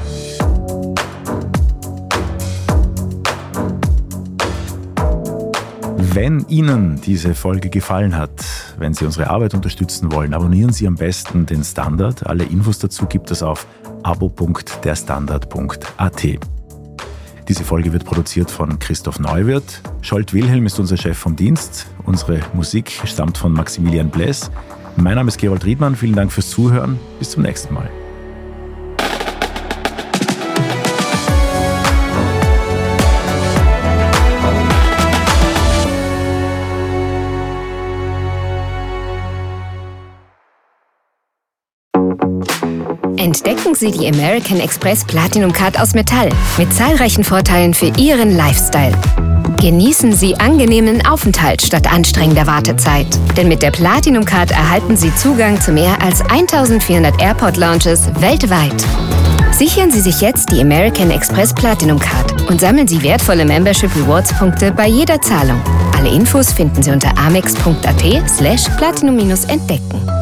Wenn Ihnen diese Folge gefallen hat, wenn Sie unsere Arbeit unterstützen wollen, abonnieren Sie am besten den Standard. Alle Infos dazu gibt es auf abo.derstandard.at. Diese Folge wird produziert von Christoph Neuwirth. Scholt Wilhelm ist unser Chef vom Dienst. Unsere Musik stammt von Maximilian Bless. Mein Name ist Gerold Riedmann. Vielen Dank fürs Zuhören. Bis zum nächsten Mal. Entdecken Sie die American Express Platinum Card aus Metall mit zahlreichen Vorteilen für Ihren Lifestyle. Genießen Sie angenehmen Aufenthalt statt anstrengender Wartezeit. Denn mit der Platinum Card erhalten Sie Zugang zu mehr als 1400 Airport Lounges weltweit. Sichern Sie sich jetzt die American Express Platinum Card und sammeln Sie wertvolle Membership Rewards Punkte bei jeder Zahlung. Alle Infos finden Sie unter amex.at/platinum-entdecken.